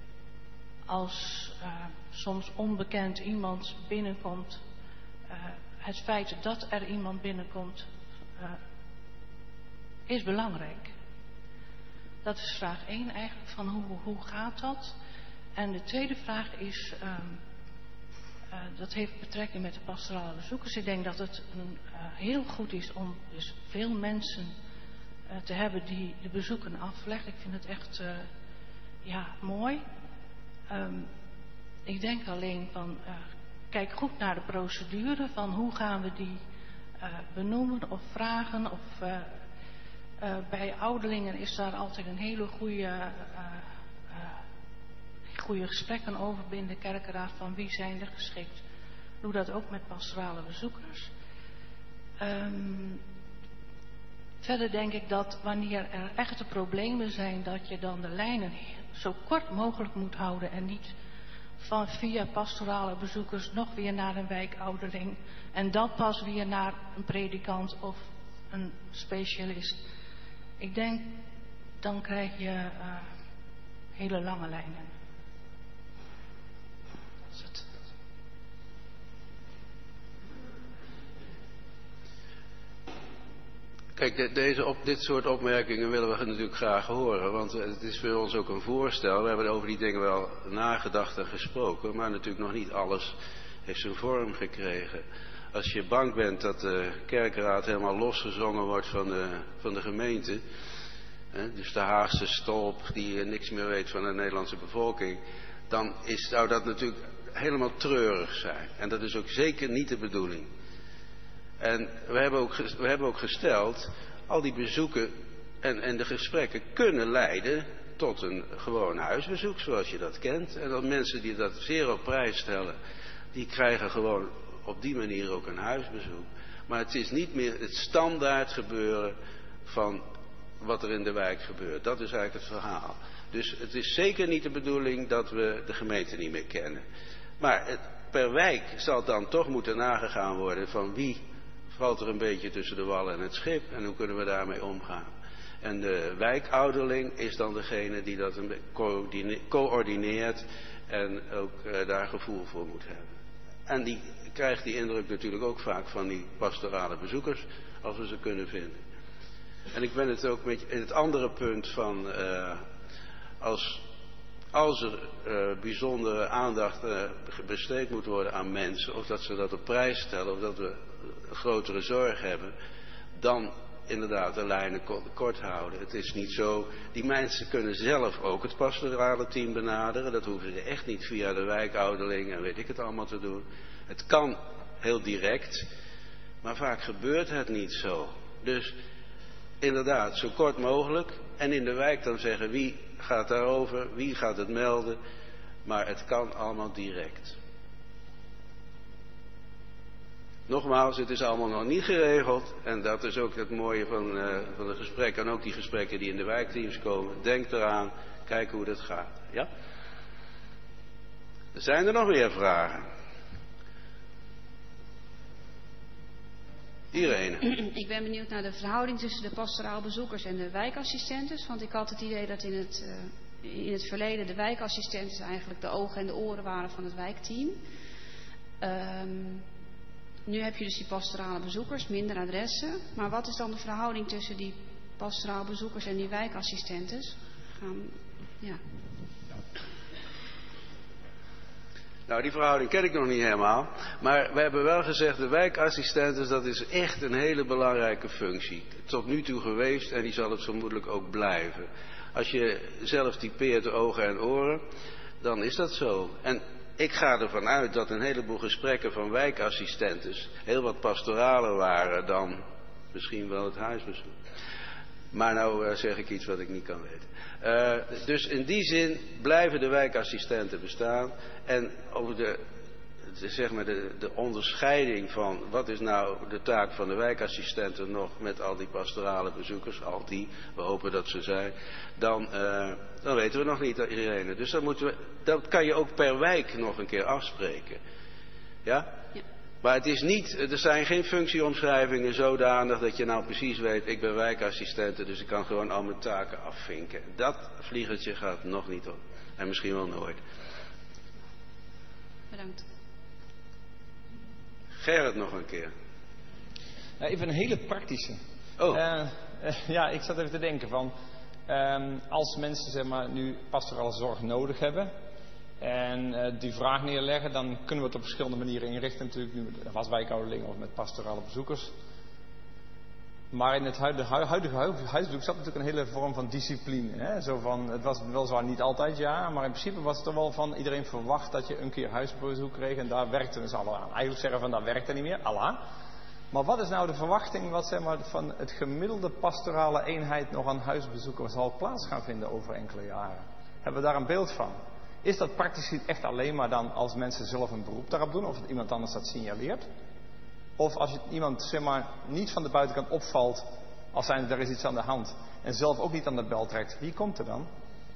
als uh, soms onbekend iemand binnenkomt, uh, het feit dat er iemand binnenkomt uh, is belangrijk. Dat is vraag één eigenlijk, van hoe, hoe gaat dat? En de tweede vraag is, um, uh, dat heeft betrekking met de pastorale bezoekers. Ik denk dat het een, uh, heel goed is om dus veel mensen uh, te hebben die de bezoeken afleggen. Ik vind het echt uh, ja, mooi. Um, ik denk alleen van, uh, kijk goed naar de procedure van hoe gaan we die uh, benoemen of vragen of... Uh, Uh, bij ouderlingen is daar altijd een hele goede, uh, uh, goede gesprekken over binnen de kerkenraad van wie zijn er geschikt. Doe dat ook met pastorale bezoekers. Um, verder denk ik dat wanneer er echte problemen zijn, dat je dan de lijnen zo kort mogelijk moet houden en niet van via pastorale bezoekers nog weer naar een wijkouderling en dan pas weer naar een predikant of een specialist. Ik denk, dan krijg je uh, hele lange lijnen. Dat is het. Kijk, de, deze op, dit soort opmerkingen willen we natuurlijk graag horen, want het is voor ons ook een voorstel. We hebben over die dingen wel nagedacht en gesproken, maar natuurlijk nog niet alles heeft zijn vorm gekregen. Als je bang bent dat de kerkenraad helemaal losgezongen wordt van de, van de gemeente, hè, dus de Haagse stolp die niks meer weet van de Nederlandse bevolking, dan is, zou dat natuurlijk helemaal treurig zijn. En dat is ook zeker niet de bedoeling. En we hebben ook, we hebben ook gesteld, al die bezoeken en, en de gesprekken kunnen leiden tot een gewoon huisbezoek zoals je dat kent. En dat mensen die dat zeer op prijs stellen, die krijgen gewoon op die manier ook een huisbezoek. Maar het is niet meer het standaard gebeuren van wat er in de wijk gebeurt. Dat is eigenlijk het verhaal. Dus het is zeker niet de bedoeling dat we de gemeente niet meer kennen. Maar het, per wijk zal dan toch moeten nagegaan worden van wie valt er een beetje tussen de wal en het schip en hoe kunnen we daarmee omgaan. En de wijkouderling is dan degene die dat een coördineert en ook uh, daar gevoel voor moet hebben. En die krijgt die indruk natuurlijk ook vaak van die pastorale bezoekers, als we ze kunnen vinden. En ik ben het ook met in het andere punt van, uh, als, als er uh, bijzondere aandacht uh, besteed moet worden aan mensen, of dat ze dat op prijs stellen, of dat we grotere zorg hebben, dan inderdaad de lijnen kort houden. Het is niet zo, die mensen kunnen zelf ook het pastorale team benaderen, dat hoeven ze echt niet via de wijkouderling en weet ik het allemaal te doen. Het kan heel direct, maar vaak gebeurt het niet zo. Dus inderdaad, zo kort mogelijk en in de wijk dan zeggen wie gaat daarover, wie gaat het melden, maar het kan allemaal direct. Nogmaals, het is allemaal nog niet geregeld en dat is ook het mooie van, uh, van de gesprekken en ook die gesprekken die in de wijkteams komen. Denk eraan, kijk hoe dat gaat. Ja? Zijn er nog meer vragen? Irene. Ik ben benieuwd naar de verhouding tussen de pastoraal bezoekers en de wijkassistentes. Want ik had het idee dat in het, uh, in het verleden de wijkassistentes eigenlijk de ogen en de oren waren van het wijkteam. Um, nu heb je dus die pastorale bezoekers, minder adressen. Maar wat is dan de verhouding tussen die pastoraal bezoekers en die wijkassistentes? Gaan, ja. Nou, die verhouding ken ik nog niet helemaal. Maar we hebben wel gezegd, de wijkassistenten, dat is echt een hele belangrijke functie. Tot nu toe geweest en die zal het vermoedelijk ook blijven. Als je zelf typeert ogen en oren, dan is dat zo. En ik ga ervan uit dat een heleboel gesprekken van wijkassistentes heel wat pastoraler waren dan misschien wel het huisbezoek. Maar nou uh, zeg ik iets wat ik niet kan weten. Uh, dus in die zin blijven de wijkassistenten bestaan. En over de, de, zeg maar de, de onderscheiding van wat is nou de taak van de wijkassistenten nog met al die pastorale bezoekers, al die, we hopen dat ze zijn, dan, uh, dan weten we nog niet, Irene. Dus dat, moeten we, dat kan je ook per wijk nog een keer afspreken. Ja? Ja. Maar het is niet, er zijn geen functieomschrijvingen zodanig dat je nou precies weet, ik ben wijkassistente, dus ik kan gewoon al mijn taken afvinken. Dat vliegertje gaat nog niet op. En misschien wel nooit. Bedankt. Gerrit nog een keer. Nou, even een hele praktische. Oh. Uh, uh, ja, ik zat even te denken van, um, als mensen zeg maar nu pastorale zorg nodig hebben en uh, die vraag neerleggen, dan kunnen we het op verschillende manieren inrichten. Natuurlijk nu met waswijkouderlingen of met pastorale bezoekers. Maar in het huidige, huidige huisbezoek zat natuurlijk een hele vorm van discipline. Hè? Zo van, het was weliswaar niet altijd ja, maar in principe was het er wel van iedereen verwacht dat je een keer huisbezoek kreeg en daar werkten we z'n allen aan. Eigenlijk zeggen van dat werkte niet meer, Allah. Maar wat is nou de verwachting wat zeg maar, van het gemiddelde pastorale eenheid nog aan huisbezoeken zal plaats gaan vinden over enkele jaren? Hebben we daar een beeld van? Is dat praktisch echt alleen maar dan als mensen zelf een beroep daarop doen of iemand anders dat signaleert? Of als je iemand zeg maar, niet van de buitenkant opvalt als zijn er is iets aan de hand en zelf ook niet aan de bel trekt, wie komt er dan?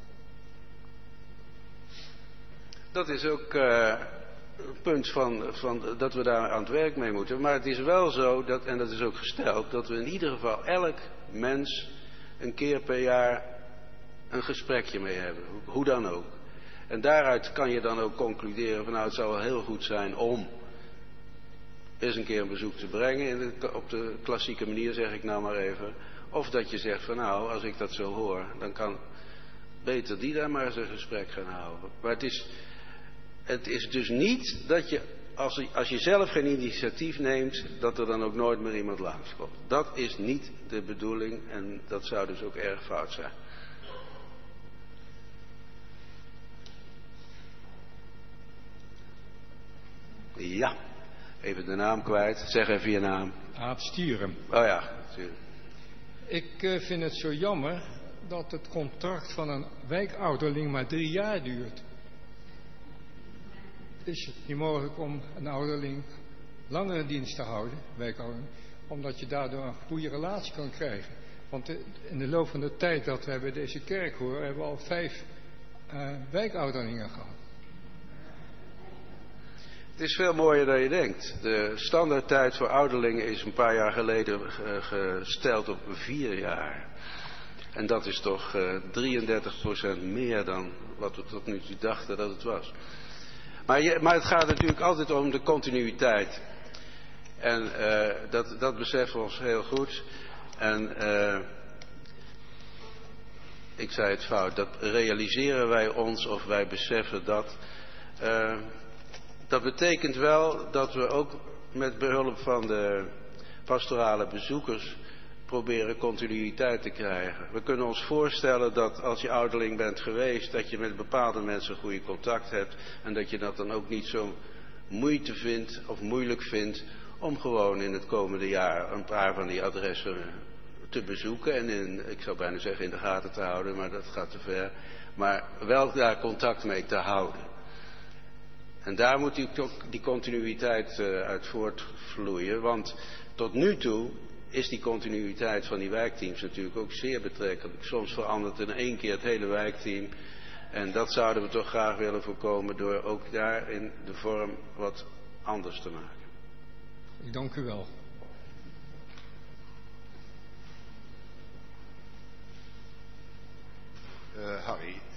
Dat is ook uh, een punt van, van dat we daar aan het werk mee moeten. Maar het is wel zo, dat, en dat is ook gesteld, dat we in ieder geval elk mens een keer per jaar een gesprekje mee hebben. Hoe dan ook. En daaruit kan je dan ook concluderen van nou het zou wel heel goed zijn om eens een keer een bezoek te brengen, in de, op de klassieke manier zeg ik nou maar even. Of dat je zegt van nou, als ik dat zo hoor, dan kan beter die daar maar eens een gesprek gaan houden. Maar het is, het is dus niet dat je, als, als je zelf geen initiatief neemt, dat er dan ook nooit meer iemand langskomt. Dat is niet de bedoeling en dat zou dus ook erg fout zijn. Ja. Even de naam kwijt. Zeg even je naam. Aap Stieren. Oh ja, natuurlijk. Ik uh, vind het zo jammer dat het contract van een wijkouderling maar drie jaar duurt. Is het niet mogelijk om een ouderling langer in dienst te houden, wijkouderling, omdat je daardoor een goede relatie kan krijgen? Want de, in de loop van de tijd dat wij bij deze kerk horen, hebben we al vijf uh, wijkouderlingen gehad. Het is veel mooier dan je denkt. De standaardtijd voor ouderlingen is een paar jaar geleden gesteld op vier jaar. En dat is toch uh, drieëndertig procent meer dan wat we tot nu toe dachten dat het was. Maar, je, maar het gaat natuurlijk altijd om de continuïteit. En uh, dat, dat beseffen we ons heel goed. En uh, ik zei het fout, dat realiseren wij ons of wij beseffen dat. Uh, Dat betekent wel dat we ook met behulp van de pastorale bezoekers proberen continuïteit te krijgen. We kunnen ons voorstellen dat als je ouderling bent geweest, dat je met bepaalde mensen goede contact hebt en dat je dat dan ook niet zo moeite vindt of moeilijk vindt om gewoon in het komende jaar een paar van die adressen te bezoeken en in, ik zou bijna zeggen in de gaten te houden, maar dat gaat te ver, maar wel daar contact mee te houden. En daar moet die, die continuïteit uh, uit voortvloeien, want tot nu toe is die continuïteit van die wijkteams natuurlijk ook zeer betrekkelijk. Soms verandert in één keer het hele wijkteam en dat zouden we toch graag willen voorkomen door ook daarin de vorm wat anders te maken. Ik dank u wel.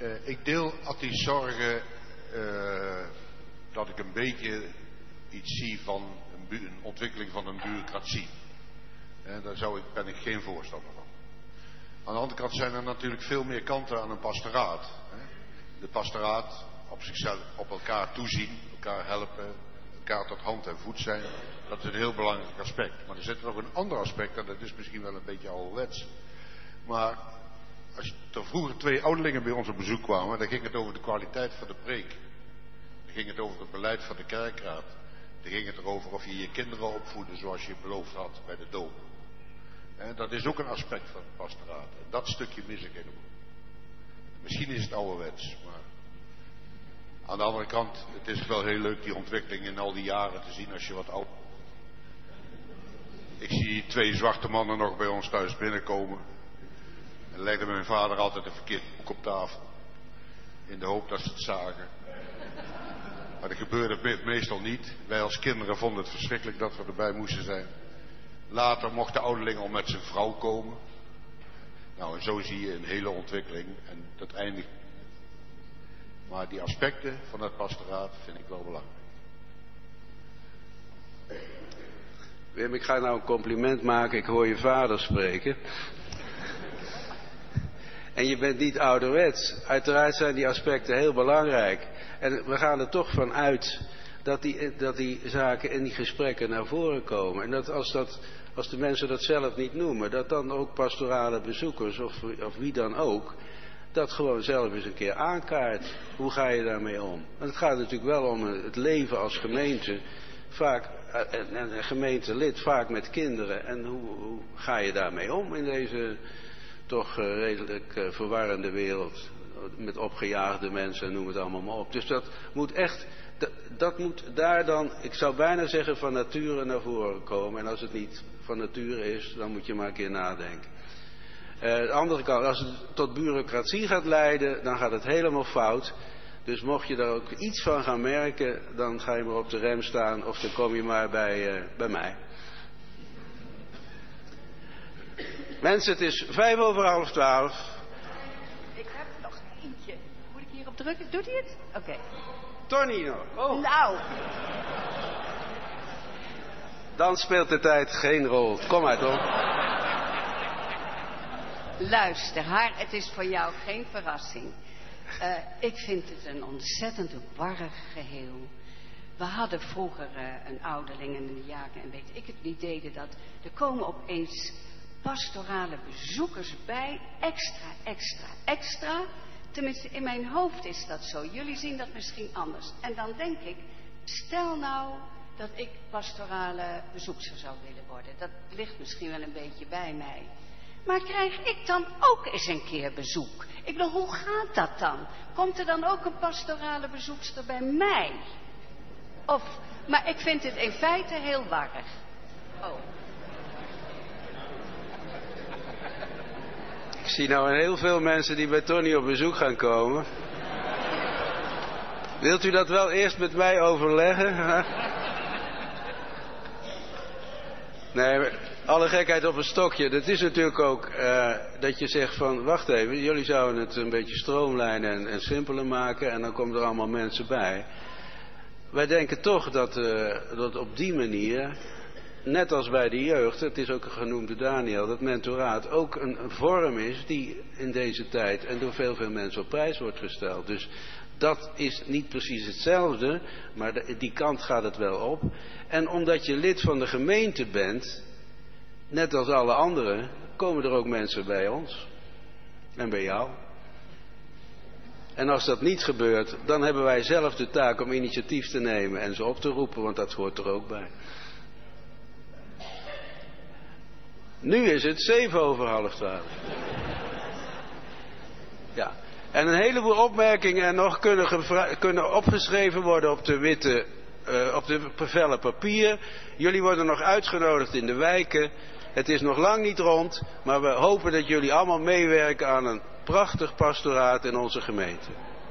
Uh, ik deel Atti's zorgen uh, dat ik een beetje iets zie van een, bu- een ontwikkeling van een bureaucratie. Uh, daar zou ik, ben ik geen voorstander van. Aan de andere kant zijn er natuurlijk veel meer kanten aan een pastoraat. Hè. De pastoraat op zichzelf, op elkaar toezien, elkaar helpen, elkaar tot hand en voet zijn. Dat is een heel belangrijk aspect. Maar er zit nog een ander aspect en dat is misschien wel een beetje ouderwets. Maar als er vroeger twee ouderlingen bij ons op bezoek kwamen, dan ging het over de kwaliteit van de preek. Dan ging het over het beleid van de kerkraad. Dan ging het erover of je je kinderen opvoedde zoals je beloofd had bij de doop. En dat is ook een aspect van het pastoraat. En dat stukje mis ik enorm. Misschien is het ouderwets, maar aan de andere kant, het is wel heel leuk die ontwikkeling in al die jaren te zien als je wat oud. Ik zie twee zwarte mannen nog bij ons thuis binnenkomen. En legde mijn vader altijd een verkeerd boek op tafel. In de hoop dat ze het zagen. Maar dat gebeurde meestal niet. Wij als kinderen vonden het verschrikkelijk dat we erbij moesten zijn. Later mocht de ouderling al met zijn vrouw komen. Nou, en zo zie je een hele ontwikkeling. En dat eindigt. Maar die aspecten van het pastoraat vind ik wel belangrijk. Wim, ik ga nou een compliment maken. Ik hoor je vader spreken. En je bent niet ouderwets. Uiteraard zijn die aspecten heel belangrijk. En we gaan er toch van uit dat die, dat die zaken in die gesprekken naar voren komen. En dat als, dat als de mensen dat zelf niet noemen, dat dan ook pastorale bezoekers of, of wie dan ook, dat gewoon zelf eens een keer aankaart. Hoe ga je daarmee om? Want het gaat natuurlijk wel om het leven als gemeente. Vaak, en een gemeentelid, vaak met kinderen. En hoe, hoe ga je daarmee om in deze toch uh, redelijk uh, verwarrende wereld, met opgejaagde mensen en noem het allemaal maar op. Dus dat moet echt, dat, dat moet daar dan, ik zou bijna zeggen, van nature naar voren komen. En als het niet van nature is, dan moet je maar een keer nadenken. Uh, de andere kant, als het tot bureaucratie gaat leiden, dan gaat het helemaal fout. Dus mocht je daar ook iets van gaan merken, dan ga je maar op de rem staan of dan kom je maar bij, uh, bij mij. Mensen, het is vijf over half twaalf. Ik heb nog eentje. Moet ik hierop drukken? Doet hij het? Oké. Okay. Tony nog. Oh. Nou. Dan speelt de tijd geen rol. Kom maar, Tom. Luister, haar, het is voor jou geen verrassing. Uh, ik vind het een ontzettend warrig geheel. We hadden vroeger uh, een ouderling en een diaken en weet ik het niet deden dat. Er komen opeens pastorale bezoekers bij, extra, extra, extra. Tenminste, in mijn hoofd is dat zo. Jullie zien dat misschien anders. En dan denk ik, stel nou dat ik pastorale bezoekster zou willen worden. Dat ligt misschien wel een beetje bij mij. Maar krijg ik dan ook eens een keer bezoek? Ik bedoel, hoe gaat dat dan? Komt er dan ook een pastorale bezoekster bij mij? Of, maar ik vind het in feite heel warrig. Oh. Ik zie nou heel veel mensen die bij Tony op bezoek gaan komen. Wilt u dat wel eerst met mij overleggen? Nee, maar alle gekheid op een stokje. Dat is natuurlijk ook uh, dat je zegt van, wacht even, jullie zouden het een beetje stroomlijnen en, en simpeler maken en dan komen er allemaal mensen bij. Wij denken toch dat, uh, dat op die manier, net als bij de jeugd, het is ook genoemd door Daniel, dat mentoraat ook een, een vorm is die in deze tijd en door veel veel mensen op prijs wordt gesteld. Dus dat is niet precies hetzelfde, maar de, die kant gaat het wel op. En omdat je lid van de gemeente bent, net als alle anderen, komen er ook mensen bij ons. En bij jou. En als dat niet gebeurt, dan hebben wij zelf de taak om initiatief te nemen en ze op te roepen, want dat hoort er ook bij. Nu is het zeven over half twaalf. Ja. En een heleboel opmerkingen nog kunnen, gevra- kunnen opgeschreven worden op de witte, uh, op de vellen papier. Jullie worden nog uitgenodigd in de wijken. Het is nog lang niet rond, maar we hopen dat jullie allemaal meewerken aan een prachtig pastoraat in onze gemeente.